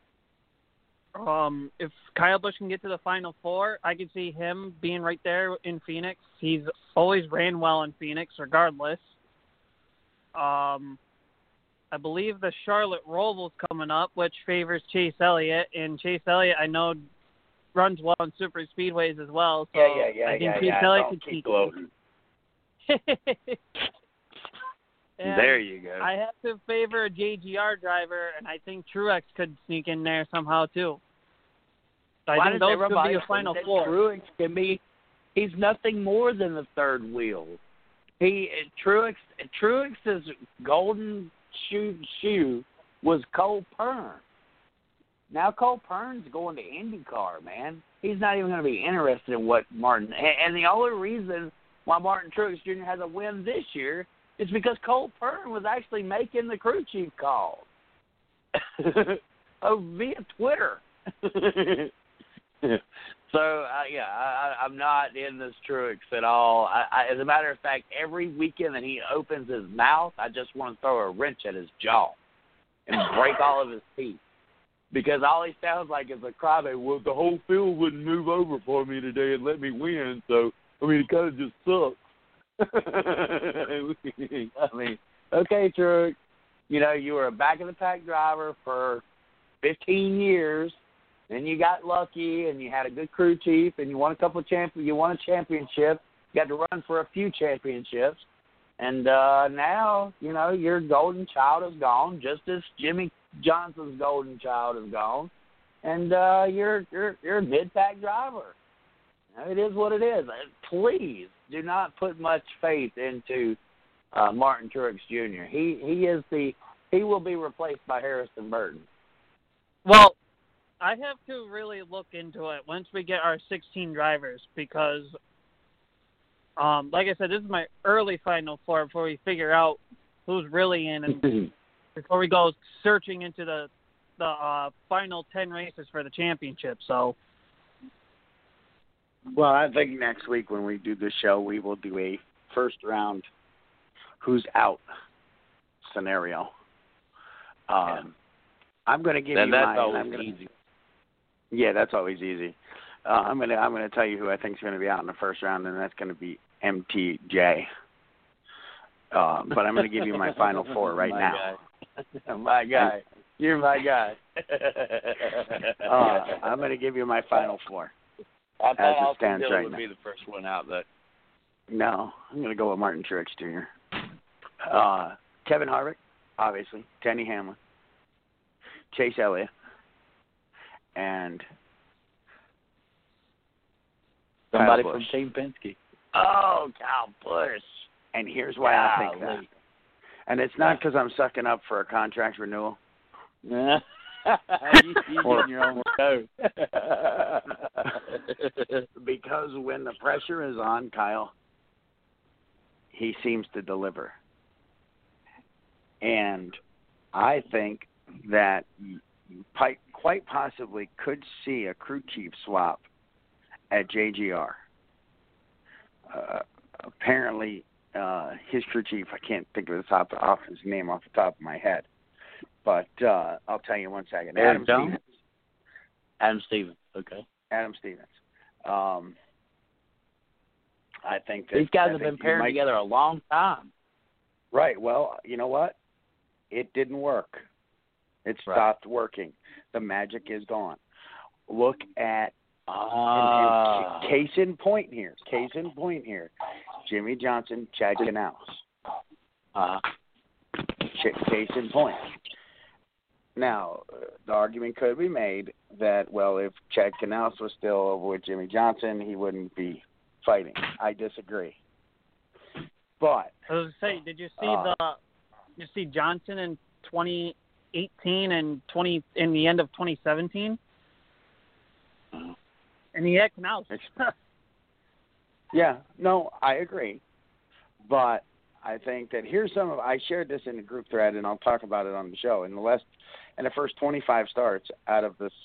if Kyle Busch can get to the Final Four, I could see him being right there in Phoenix. He's always ran well in Phoenix, regardless. I believe the Charlotte Roval's coming up, which favors Chase Elliott, and Chase Elliott, I know, runs well in super speedways as well. So I think Chase Elliott could keep
gloating. There you go.
I have to favor a JGR driver, and I think Truex could sneak in there somehow too. So I think those could be a Final Four.
Truex can be. He's nothing more than the third wheel. Truex's golden shoe was Cole Pearn. Now Cole Pearn's going to IndyCar, man. He's not even going to be interested in what Martin. And the only reason why Martin Truex Jr. has a win this year is because Cole Pearn was actually making the crew chief calls via Twitter. So, I'm not in this Truex at all. As a matter of fact, every weekend that he opens his mouth, I just want to throw a wrench at his jaw and break all of his teeth. Because all he sounds like is a crybaby. Well, the whole field wouldn't move over for me today and let me win, so, it kind of just sucks. Okay, Truex, you were a back-of-the-pack driver for 15 years. Then you got lucky, and you had a good crew chief, and you won a couple of you won a championship. You got to run for a few championships, and now your golden child is gone, just as Jimmy Johnson's golden child is gone, and you're a mid-pack driver. It is what it is. Please do not put much faith into Martin Truex Jr. He will be replaced by Harrison Burton.
Well, I have to really look into it once we get our 16 drivers because, like I said, this is my early Final Four before we figure out who's really in and before we go searching into the final 10 races for the championship. So,
well, I think next week when we do the show, we will do a first round who's out scenario. I'm going to give you mine.
Easy.
Yeah, that's always easy. I'm gonna tell you who I think is going to be out in the first round, and that's going to be MTJ. But I'm going to give you my Final Four right now.
My guy. You're my guy.
I'm going to give you my Final Four.
I thought
as it stands right
would
now.
be the first one out, though.
No, I'm going to go with Martin Truex Jr. Kevin Harvick, obviously, Denny Hamlin, Chase Elliott, and
somebody
Kyle
from
Busch.
Team Penske. Oh, Kyle Busch.
And here's why I think that. And it's not because I'm sucking up for a contract renewal.
you getting your own show.
Because when the pressure is on Kyle, he seems to deliver. And I think that you quite possibly could see a crew chief swap at JGR. Apparently, his crew chief, I can't think of his name off the top of my head, but I'll tell you in 1 second. Adam Stevens.
Okay.
Adam Stevens. I think that
these guys have been paired together a long time.
Right. Well, you know what? It didn't work. It stopped working. The magic is gone. Look at case in point here. Jimmy Johnson, Chad Knaus. Case in point. Now, the argument could be made that, well, if Chad Knaus was still over with Jimmy Johnson, he wouldn't be fighting. I disagree. But
I was going to say, did you see Johnson in 2018 and in the end of 2017? And he had Knaus.
Yeah, no, I agree. But I think that I shared this in the group thread, and I'll talk about it on the show. In the first 25 starts out of the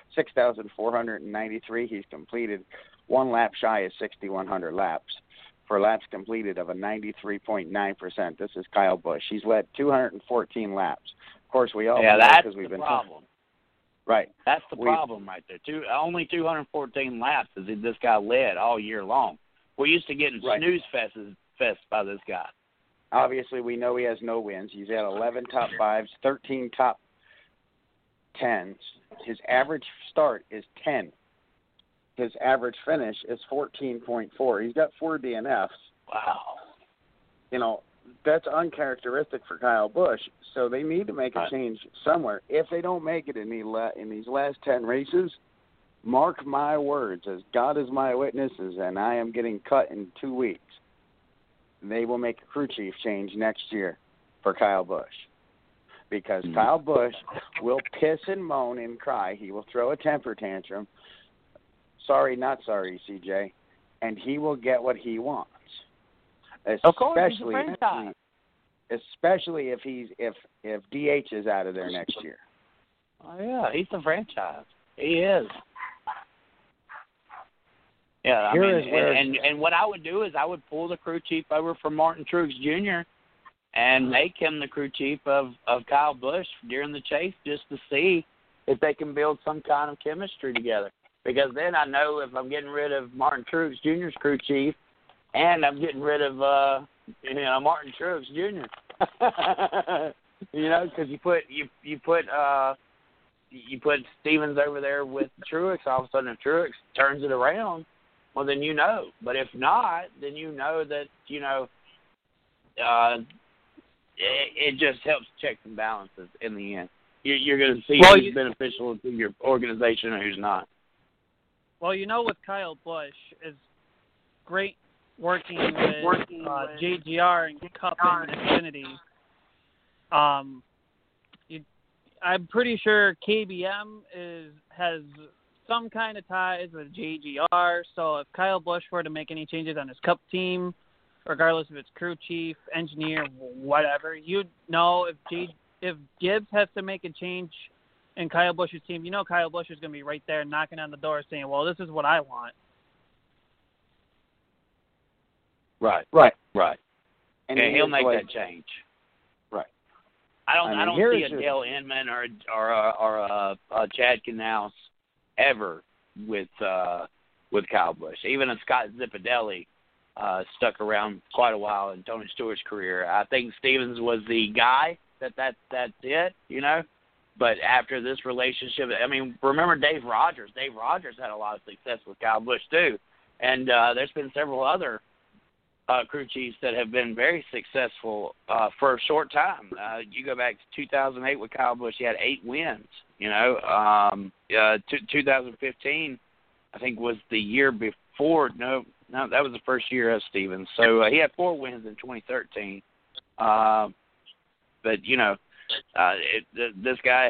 6,493 he's completed, one lap shy of 6,100 laps for laps completed of a 93.9%. This is Kyle Busch. He's led 214 laps. Of course, we all know because we've been
problem.
Right.
That's the problem right there. Only 214 laps has this guy led all year long. We're used to getting snooze fest by this guy.
Obviously, we know he has no wins. He's had 11 top 5s, 13 top 10s. His average start is 10. His average finish is 14.4. He's got 4 DNFs.
Wow.
You know, that's uncharacteristic for Kyle Busch. So they need to make a change somewhere. If they don't make it in these last 10 races, mark my words, as God is my witnesses, and I am getting cut in 2 weeks, they will make a crew chief change next year for Kyle Busch. Because Kyle Busch will piss and moan and cry. He will throw a temper tantrum. Sorry, not sorry, CJ. And he will get what he wants.
Of course, he's a franchise.
Especially if DH is out of there next year.
Oh yeah, he's the franchise. He is. Yeah, and what I would do is I would pull the crew chief over from Martin Truex Jr. and make him the crew chief of Kyle Busch during the chase, just to see if they can build some kind of chemistry together. Because then I know if I'm getting rid of Martin Truex Jr.'s crew chief, and I'm getting rid of Martin Truex Jr. Because you put Stevens over there with Truex, all of a sudden if Truex turns it around, well then you know. But if not, then you know that it just helps checks and balances in the end. You're going to see who's beneficial to your organization and who's not.
Well, with Kyle Busch, is great working with JGR and Cup and Xfinity. I'm pretty sure KBM has some kind of ties with JGR. So if Kyle Busch were to make any changes on his Cup team, regardless if it's crew chief, engineer, whatever, you'd know if Gibbs has to make a change in Kyle Busch's team, Kyle Busch is going to be right there knocking on the door saying, well, this is what I want.
Right. And he'll make that change.
Right.
I don't see a Dale Inman or a Chad Knaus ever with Kyle Busch. Even a Scott Zipadelli stuck around quite a while in Tony Stewart's career. I think Stevens was the guy that's it, But after this relationship, remember Dave Rogers. Dave Rogers had a lot of success with Kyle Busch too, and there's been several other crew chiefs that have been very successful for a short time. You go back to 2008 with Kyle Busch, he had 8 wins. 2015, I think, was the year before. No, that was the first year of Stevens. So he had 4 wins in 2013. But this guy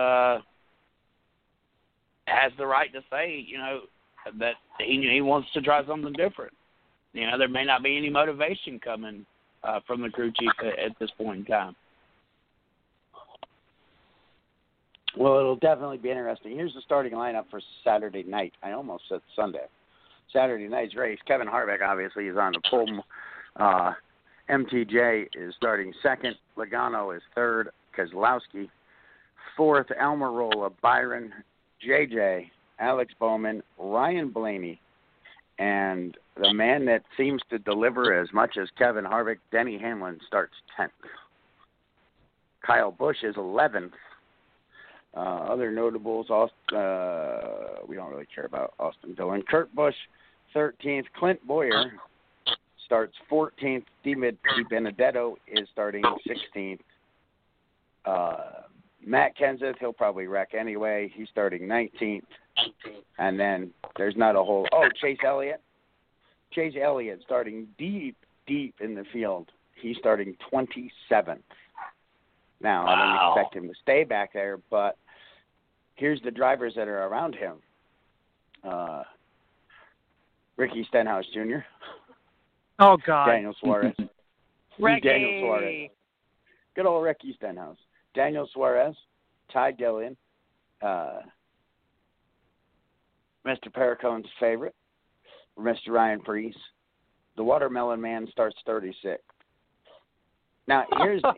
has the right to say, that he wants to try something different. There may not be any motivation coming from the crew chief at this point in time.
Well, it'll definitely be interesting. Here's the starting lineup for Saturday night. I almost said Sunday. Saturday night's race. Kevin Harvick, obviously, is on the pole. MTJ is starting second. Logano is third. Keselowski fourth. Almirola, Byron, JJ, Alex Bowman, Ryan Blaney, and the man that seems to deliver as much as Kevin Harvick, Denny Hamlin, starts 10th. Kyle Busch is 11th. Other notables, we don't really care about Austin Dillon. Kurt Busch, 13th. Clint Bowyer starts 14th. DiBenedetto is starting 16th. Matt Kenseth, he'll probably wreck anyway. He's starting 19th. And then there's not a whole... Oh, Chase Elliott. Chase Elliott starting deep in the field. He's starting 27th. Now, I don't expect him to stay back there, but here's the drivers that are around him. Ricky Stenhouse Jr.
Oh, God.
Daniel Suarez.
Ricky.
Daniel Suarez. Good old Ricky Stenhouse. Daniel Suarez. Ty Dillon. Mr. Pericone's favorite. Mr. Ryan Preece. The Watermelon Man starts 36th. Now, here's the...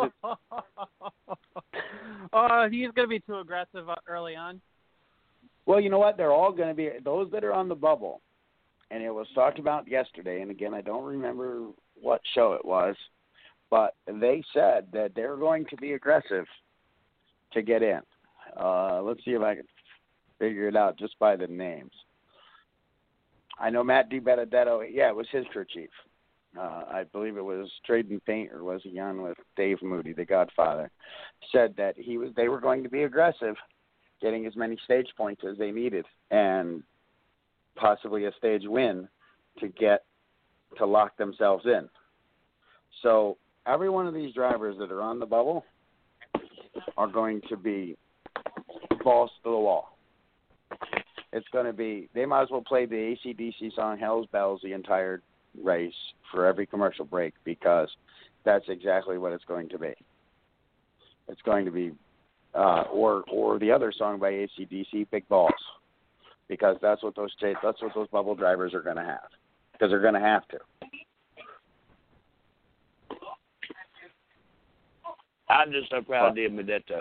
he's going to be too aggressive early on.
Well, you know what? They're all going to be... Those that are on the bubble, and it was talked about yesterday, and again, I don't remember what show it was, but they said that they're going to be aggressive to get in. Let's see if I can figure it out just by the names. I know Matt DiBenedetto, it was his crew chief. I believe it was Trading Paint, or was he on with Dave Moody, the Godfather, said that they were going to be aggressive, getting as many stage points as they needed, and possibly a stage win to lock themselves in. So every one of these drivers that are on the bubble are going to be balls to the wall. It's going to be, they might as well play the AC/DC song Hell's Bells the entire race for every commercial break, because that's exactly what it's going to be. It's going to be, or the other song by AC/DC, Big Balls, because that's what those bubble drivers are going to have, because they're going to have to.
I'm just so proud of DiBenedetto.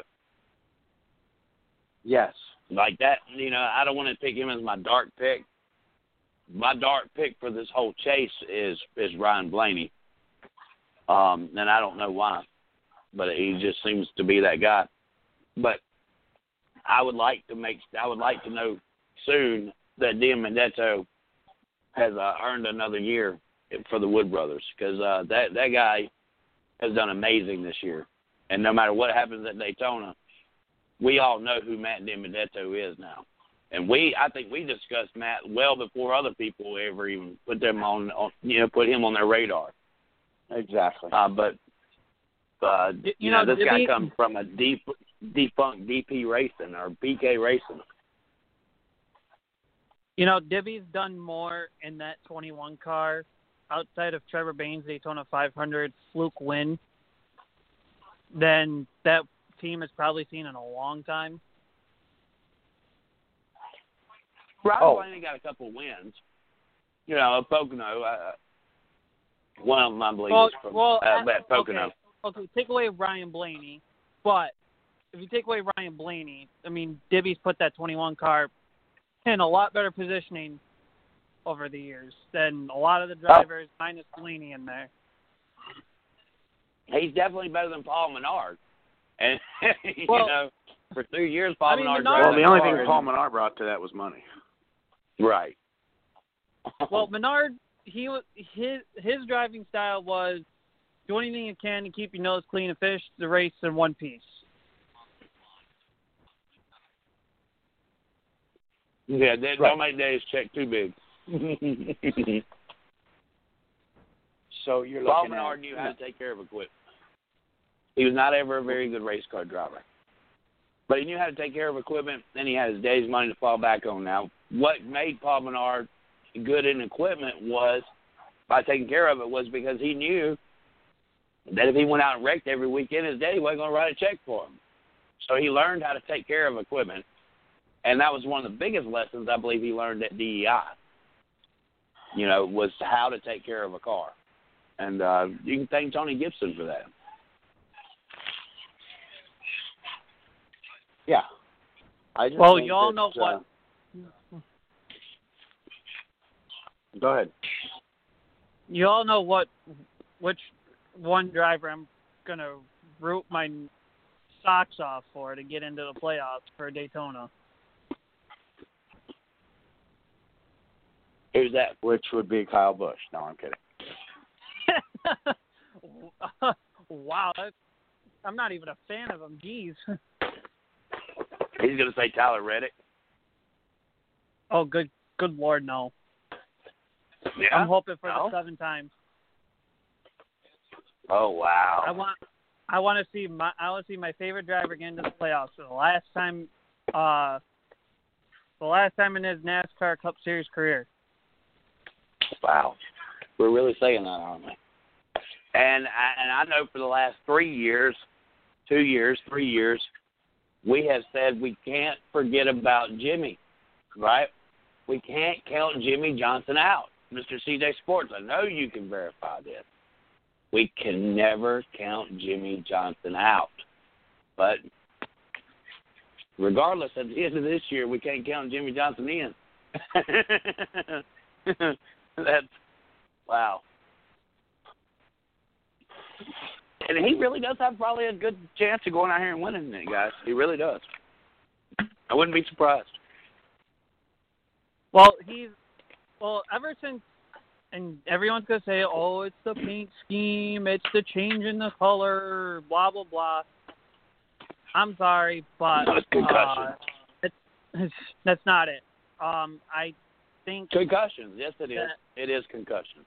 Yes.
Like that, I don't want to pick him as my dark pick. My dark pick for this whole chase is Ryan Blaney. And I don't know why, but he just seems to be that guy. But I would like to know soon that DiBenedetto has earned another year for the Wood Brothers, because that guy has done amazing this year. And no matter what happens at Daytona, we all know who Matt DiBenedetto is now. And I think we discussed Matt well before other people ever even put him on their radar.
Exactly.
But this guy comes from a defunct DP Racing or BK Racing.
Dibby's done more in that 21 car outside of Trevor Bayne's Daytona 500 fluke win than that team has probably seen in a long time.
Ryan Blaney got a couple of wins. Pocono. One of them, I believe, is from Pocono.
Okay, take away Ryan Blaney. But if you take away Ryan Blaney, Dibby's put that 21 car in a lot better positioning over the years than a lot of the drivers, minus Blaney in there.
He's definitely better than Paul Menard. And, for 2 years, Paul Menard...
Well, the only thing Paul Menard brought to that was money.
Right.
Well, Menard his driving style was do anything you can to keep your nose clean and finish the race in one piece.
Yeah, don't make Dave's check too big.
So you're
Paul
looking
Menard
at
knew how to take care of equipment. He was not ever a very good race car driver. But he knew how to take care of equipment, and he had his dad's money to fall back on. Now, what made Paul Menard good in equipment was, by taking care of it, was because he knew that if he went out and wrecked every weekend, his daddy wasn't going to write a check for him. So he learned how to take care of equipment, and that was one of the biggest lessons I believe he learned at DEI, was how to take care of a car. And you can thank Tony Gibson for that.
Yeah.
You all know what.
Go ahead.
You all know which one driver I'm gonna root my socks off for to get into the playoffs for Daytona.
Who's that?
Which would be Kyle Busch. No, I'm kidding.
Wow, I'm not even a fan of him. Jeez.
He's going to say Tyler Reddick.
Oh, good Lord, no.
Yeah?
I'm hoping for the 7 times.
Oh, wow.
I want to see my favorite driver get into the playoffs. So the last time in his NASCAR Cup Series career.
Wow. We're really saying that, aren't we? And I know for the last 3 years, we have said we can't forget about Jimmy, right? We can't count Jimmy Johnson out. Mr. CJ Sports, I know you can verify this. We can never count Jimmy Johnson out. But regardless, at the end of this year, we can't count Jimmy Johnson in. That's, wow. And he really does have probably a good chance of going out here and winning it, guys. He really does. I wouldn't be surprised.
Well, ever since, and everyone's going to say, oh, it's the paint scheme, it's the change in the color, blah, blah, blah. I'm sorry, but that's not it. I think...
Concussions, yes, it is. It is concussions.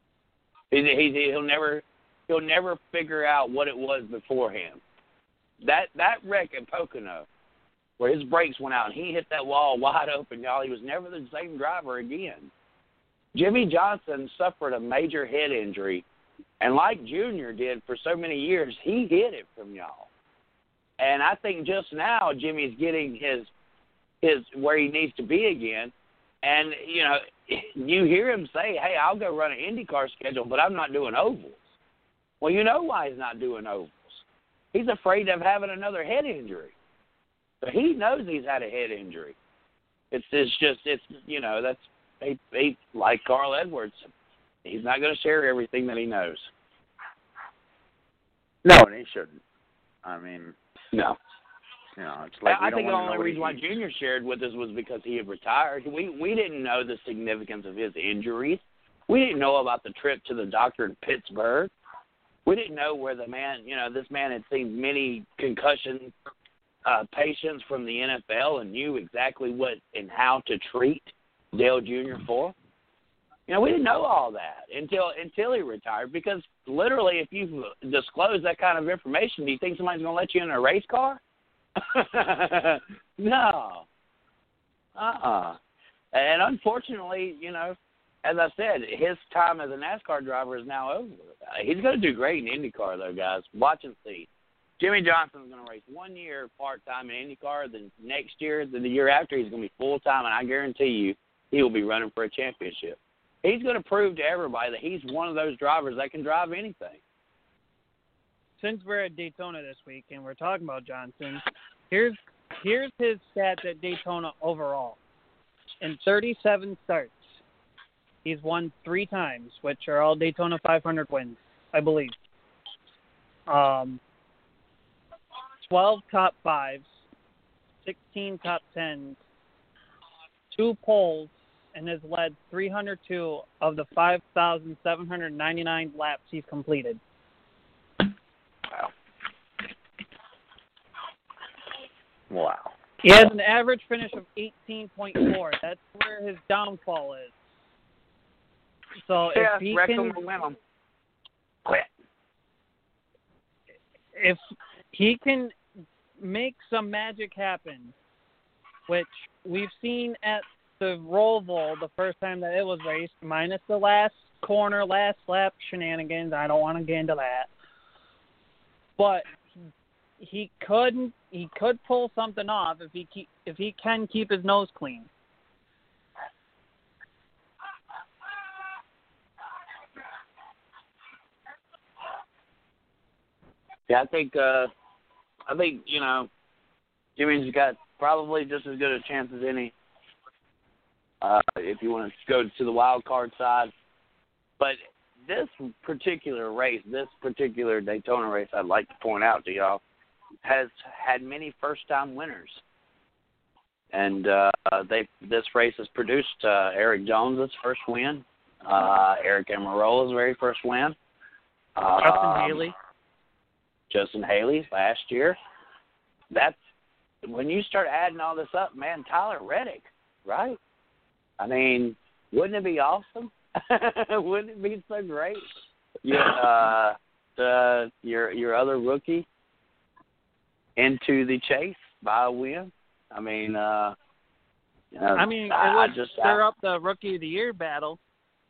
He'll never figure out what it was beforehand. That wreck at Pocono, where his brakes went out and he hit that wall wide open, y'all, he was never the same driver again. Jimmy Johnson suffered a major head injury, and like Junior did for so many years, he hid it from y'all. And I think just now Jimmy's getting his where he needs to be again. And, you hear him say, hey, I'll go run an IndyCar schedule, but I'm not doing ovals. Well, you know why he's not doing ovals. He's afraid of having another head injury. So he knows he's had a head injury. It's like Carl Edwards. He's not going to share everything that he knows.
No, and he shouldn't. I mean,
no.
It's like
I think the only reason why Junior shared with us was because he had retired. We didn't know the significance of his injuries. We didn't know about the trip to the doctor in Pittsburgh. We didn't know where this man had seen many concussion patients from the NFL and knew exactly what and how to treat Dale Jr. for. We didn't know all that until he retired, because literally if you disclose that kind of information, do you think somebody's going to let you in a race car? No. And unfortunately, as I said, his time as a NASCAR driver is now over. He's going to do great in IndyCar, though, guys. Watch and see. Jimmy Johnson's going to race 1 year part-time in IndyCar. Then next year, then the year after, he's going to be full-time, and I guarantee you he will be running for a championship. He's going to prove to everybody that he's one of those drivers that can drive anything.
Since we're at Daytona this week and we're talking about Johnson, here's his stats at Daytona overall. In 37 starts, he's won 3 times, which are all Daytona 500 wins, I believe. 12 top 5s, 16 top 10s, 2 poles, and has led 302 of the 5,799 laps he's completed.
Wow.
He has an average finish of 18.4. That's where his downfall is. So if he can
win them.
If he can make some magic happen, which we've seen at the Roval the first time that it was raced, minus the last corner, last lap shenanigans. I don't want to get into that. But he could pull something off if he can keep his nose clean.
Yeah, I think Jimmy's got probably just as good a chance as any if you want to go to the wild card side. But this particular race, this particular Daytona race, I'd like to point out to y'all, has had many first-time winners. And this race has produced Eric Jones' first win, Eric Amarola's very first win. Justin Haley last year. That's when you start adding all this up, man. Tyler Reddick, right? I mean, wouldn't it be awesome? Wouldn't it be so great? Your other rookie into the chase by a win. I mean, it
would stir up the Rookie of the Year battle.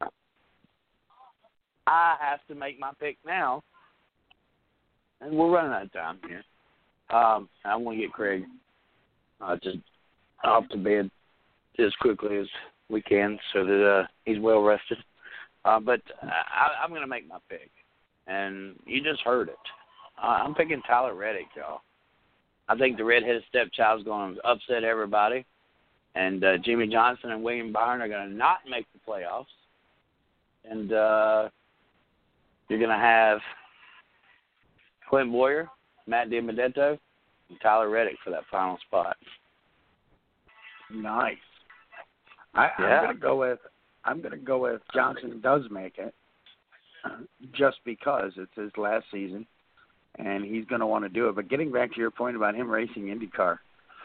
I have to make my pick now. And we're running out of time here. I want to get Craig just off to bed as quickly as we can so that he's well rested. But I'm going to make my pick. And you just heard it. I'm picking Tyler Reddick, y'all. I think the redheaded stepchild is going to upset everybody. And Jimmy Johnson and William Byron are going to not make the playoffs. And you're going to have Clint Boyer, Matt DiBenedetto, and Tyler Reddick for that final spot.
Nice. I'm going to go with Johnson does make it, just because it's his last season, and he's going to want to do it. But getting back to your point about him racing IndyCar,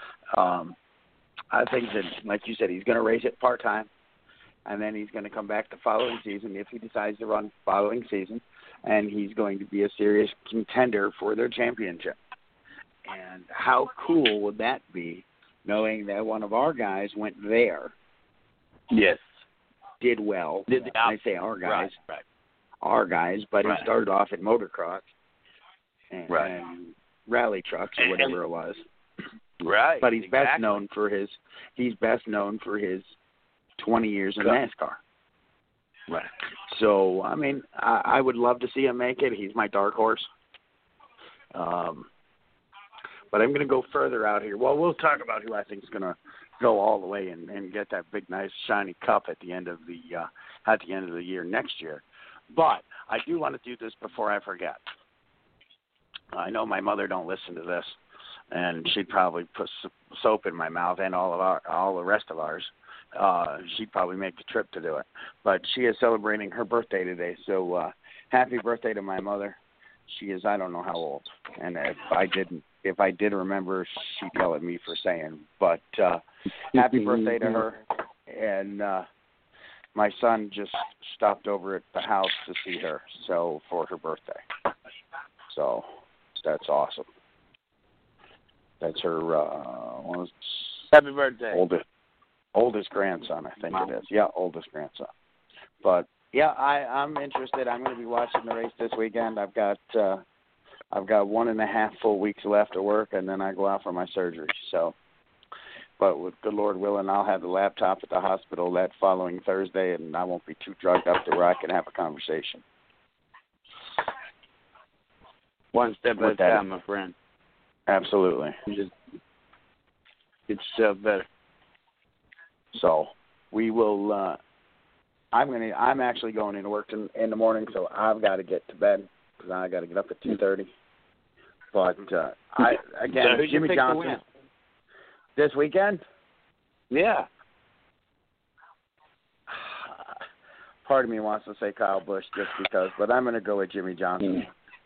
I think that, like you said, he's going to race it part-time, and then he's going to come back the following season if he decides to run following season, and he's going to be a serious contender for their championship. And how cool would that be, knowing that one of our guys went there?
Yes.
Did well. I say our guys.
Right.
Our guys, but he started off in motocross and rally trucks or whatever it was.
Right.
But he's best known for his 20 years in NASCAR.
Right.
So, I mean, I would love to see him make it. He's my dark horse. But I'm going to go further out here. Well, we'll talk about who I think is going to go all the way and get that big, nice, shiny cup at the end of the year next year. But I do want to do this before I forget. I know my mother don't listen to this, and she'd probably put soap in my mouth and all the rest of ours. She'd probably make the trip to do it. But she is celebrating her birthday today, so happy birthday to my mother. She is, I don't know how old, and if I did remember, she'd yell at me for saying. But happy birthday to her, and my son just stopped over at the house to see her, so for her birthday. So that's awesome. That's her
happy birthday.
Oldest grandson, I think it is. Yeah, oldest grandson. But yeah, I'm interested. I'm going to be watching the race this weekend. I've got 1.5 full weeks left of work, and then I go out for my surgery. So, but with good Lord willing, I'll have the laptop at the hospital that following Thursday, and I won't be too drugged up to where I can have a conversation.
One step at a time, my friend.
Absolutely.
You just get yourself better.
So we will. I'm actually going into work in the morning, so I've got to get to bed because I got to get up at 2:30. But
so
Jimmy Johnson this weekend.
Yeah.
part of me wants to say Kyle Busch just because, but I'm going to go with Jimmy Johnson.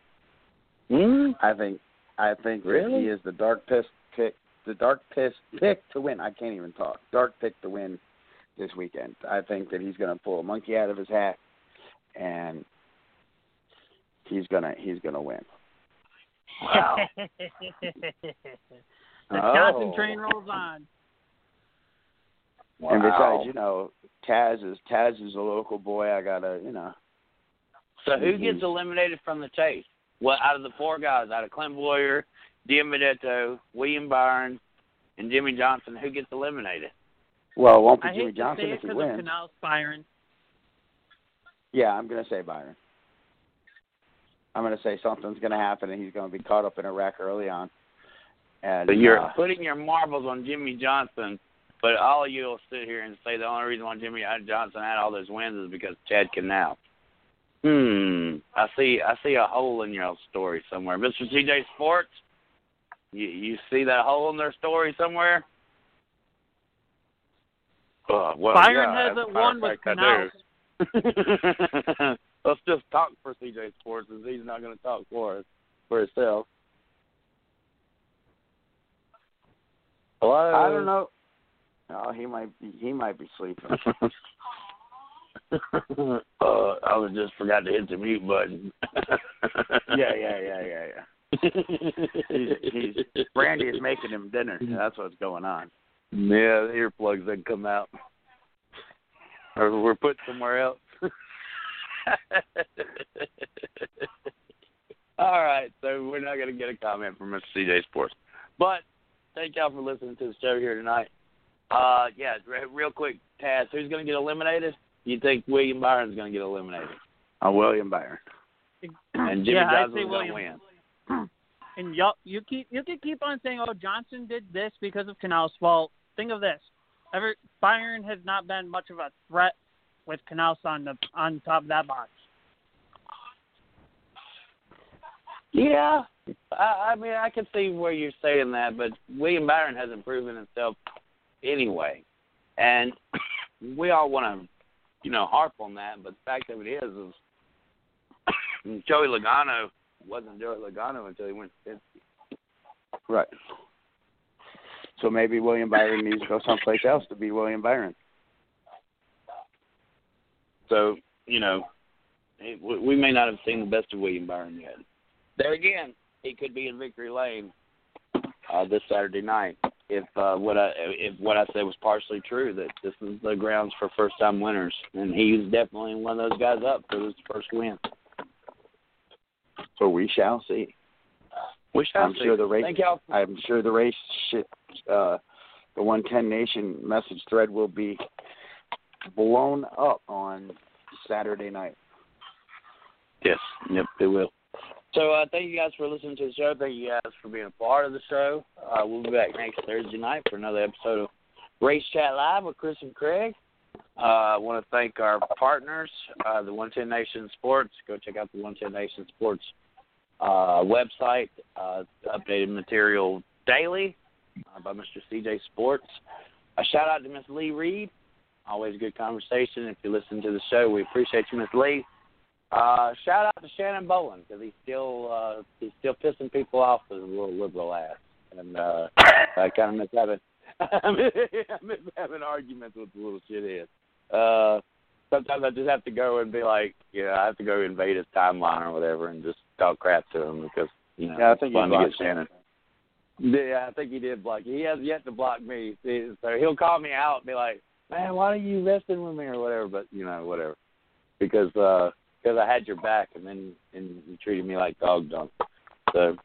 I think
Really?
that he is the dark pick to win. I can't even talk. Dark pick to win this weekend. I think that he's going to pull a monkey out of his hat, and he's gonna win.
Wow.
The Johnson train rolls on.
Wow.
And besides, Taz is a local boy. I gotta,
So who gets eliminated from the chase? Well, out of the four guys, out of Clint Boyer, Diamondetto, William Byron, and Jimmy Johnson, who gets eliminated?
Well, it won't be
I
Jimmy
hate
Johnson
to say
if
it
he
because
wins.
of Canals Byron.
Yeah, I'm gonna say Byron. I'm gonna say something's gonna happen, and he's gonna be caught up in a wreck early on. And
So you're putting your marbles on Jimmy Johnson, but all of you will sit here and say the only reason why Jimmy Johnson had all those wins is because Chad Canal. I see a hole in your story somewhere. Mr. CJ Sports, you see that hole in their story somewhere? Well,
Byron
yeah,
hasn't won with Canals.
Let's just talk for CJ Sports, as he's not going to talk for us, for himself. Hello?
I don't know. Oh, he might be sleeping.
I just forgot to hit the mute button.
Yeah. Brandy is making him dinner. That's what's going on.
Yeah, the earplugs didn't come out. Or we're put somewhere else. All right, so we're not going to get a comment from Mr. CJ Sports. But thank y'all for listening to the show here tonight. Real quick, Taz, who's going to get eliminated? You think William Byron's going to get eliminated?
William Byron.
And Jimmy Johnson's going to win.
And you can keep on saying, "Oh, Johnson did this because of Canals." Well, think of this: Byron has not been much of a threat with Canals on top of that box.
Yeah, I mean, I can see where you're saying that, but William Byron hasn't proven himself anyway, and we all want to, harp on that. But the fact of it is Joey Logano wasn't Joey Logano until he went to Penske.
Right. So maybe William Byron needs to go someplace else to be William Byron.
So, we may not have seen the best of William Byron yet. There again, he could be in victory lane this Saturday night if what I said was partially true, that this is the grounds for first-time winners, and he's definitely one of those guys up for his first win.
So we shall see.
We shall see. Thank y'all.
I'm sure the race the 110 Nation message thread will be blown up on Saturday night.
Yes, yep, it will. So thank you guys for listening to the show. Thank you guys for being a part of the show. We'll be back next Thursday night for another episode of Race Chat Live with Chris and Craig. I want to thank our partners, the 110 Nation Sports. Go check out the 110 Nation Sports website. Updated material daily by Mr. CJ Sports. A shout out to Miss Lee Reed. Always a good conversation. If you listen to the show, we appreciate you, Miss Lee. Shout out to Shannon Bowen, because he's still pissing people off with his little liberal ass, and I kind of miss having arguments with the little shithead. Sometimes I just have to go and be like, I have to go invade his timeline or whatever and just talk crap to him because
I think
it's fun
he
to get Shannon. Yeah, I think he did block. He has yet to block me, so he'll call me out and be like, "Man, why are you messing with me?" or whatever. But whatever, because I had your back, and then you treated me like dog dung. So,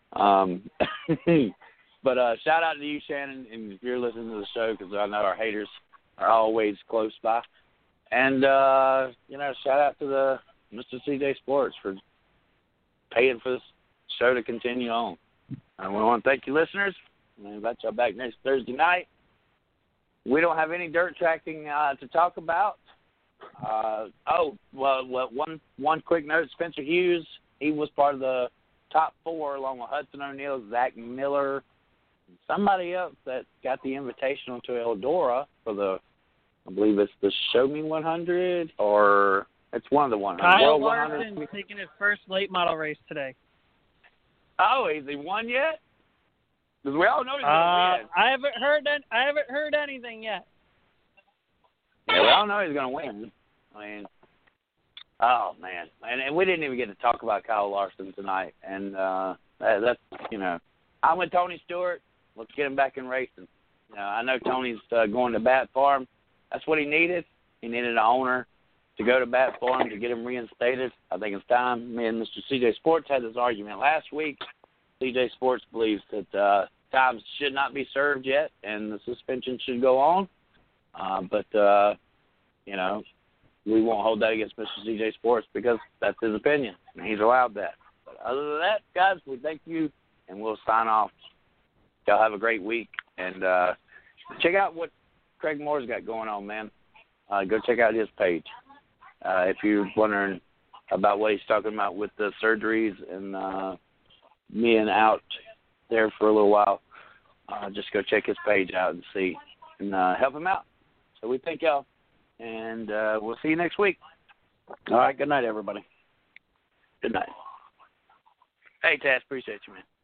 but shout out to you, Shannon, and if you're listening to the show, because I know our haters are always close by. And shout out to the Mr. CJ Sports for paying for this show to continue on. And we want to thank you, listeners. We'll invite y'all back next Thursday night. We don't have any dirt tracking to talk about. One quick note, Spencer Hughes, he was part of the top 4 along with Hudson O'Neal, Zach Miller, somebody else that got the invitational to Eldora for the I believe it's the Show Me 100, or it's one of the 100.
Kyle
World
Larson's
100.
taking his first late model race today.
Oh, has he won yet? Because we all know he's going to win.
I haven't heard anything yet.
Yeah, we all know he's going to win. I mean, oh, man. And we didn't even get to talk about Kyle Larson tonight. And that's, I'm with Tony Stewart. Let's get him back in racing. I know Tony's going to bat for him. That's what he needed. He needed an owner to go to bat for him to get him reinstated. I think it's time. Me and Mr. CJ Sports had this argument last week. CJ Sports believes that time should not be served yet and the suspension should go on. But we won't hold that against Mr. CJ Sports because that's his opinion, and he's allowed that. But other than that, guys, we thank you, and we'll sign off. Y'all have a great week, and check out what Craig Moore's got going on, man. Go check out his page. If you're wondering about what he's talking about with the surgeries and being out there for a little while, just go check his page out and see, and help him out. So we thank y'all, and we'll see you next week. All right, good night, everybody. Good night. Hey, Taz, appreciate you, man.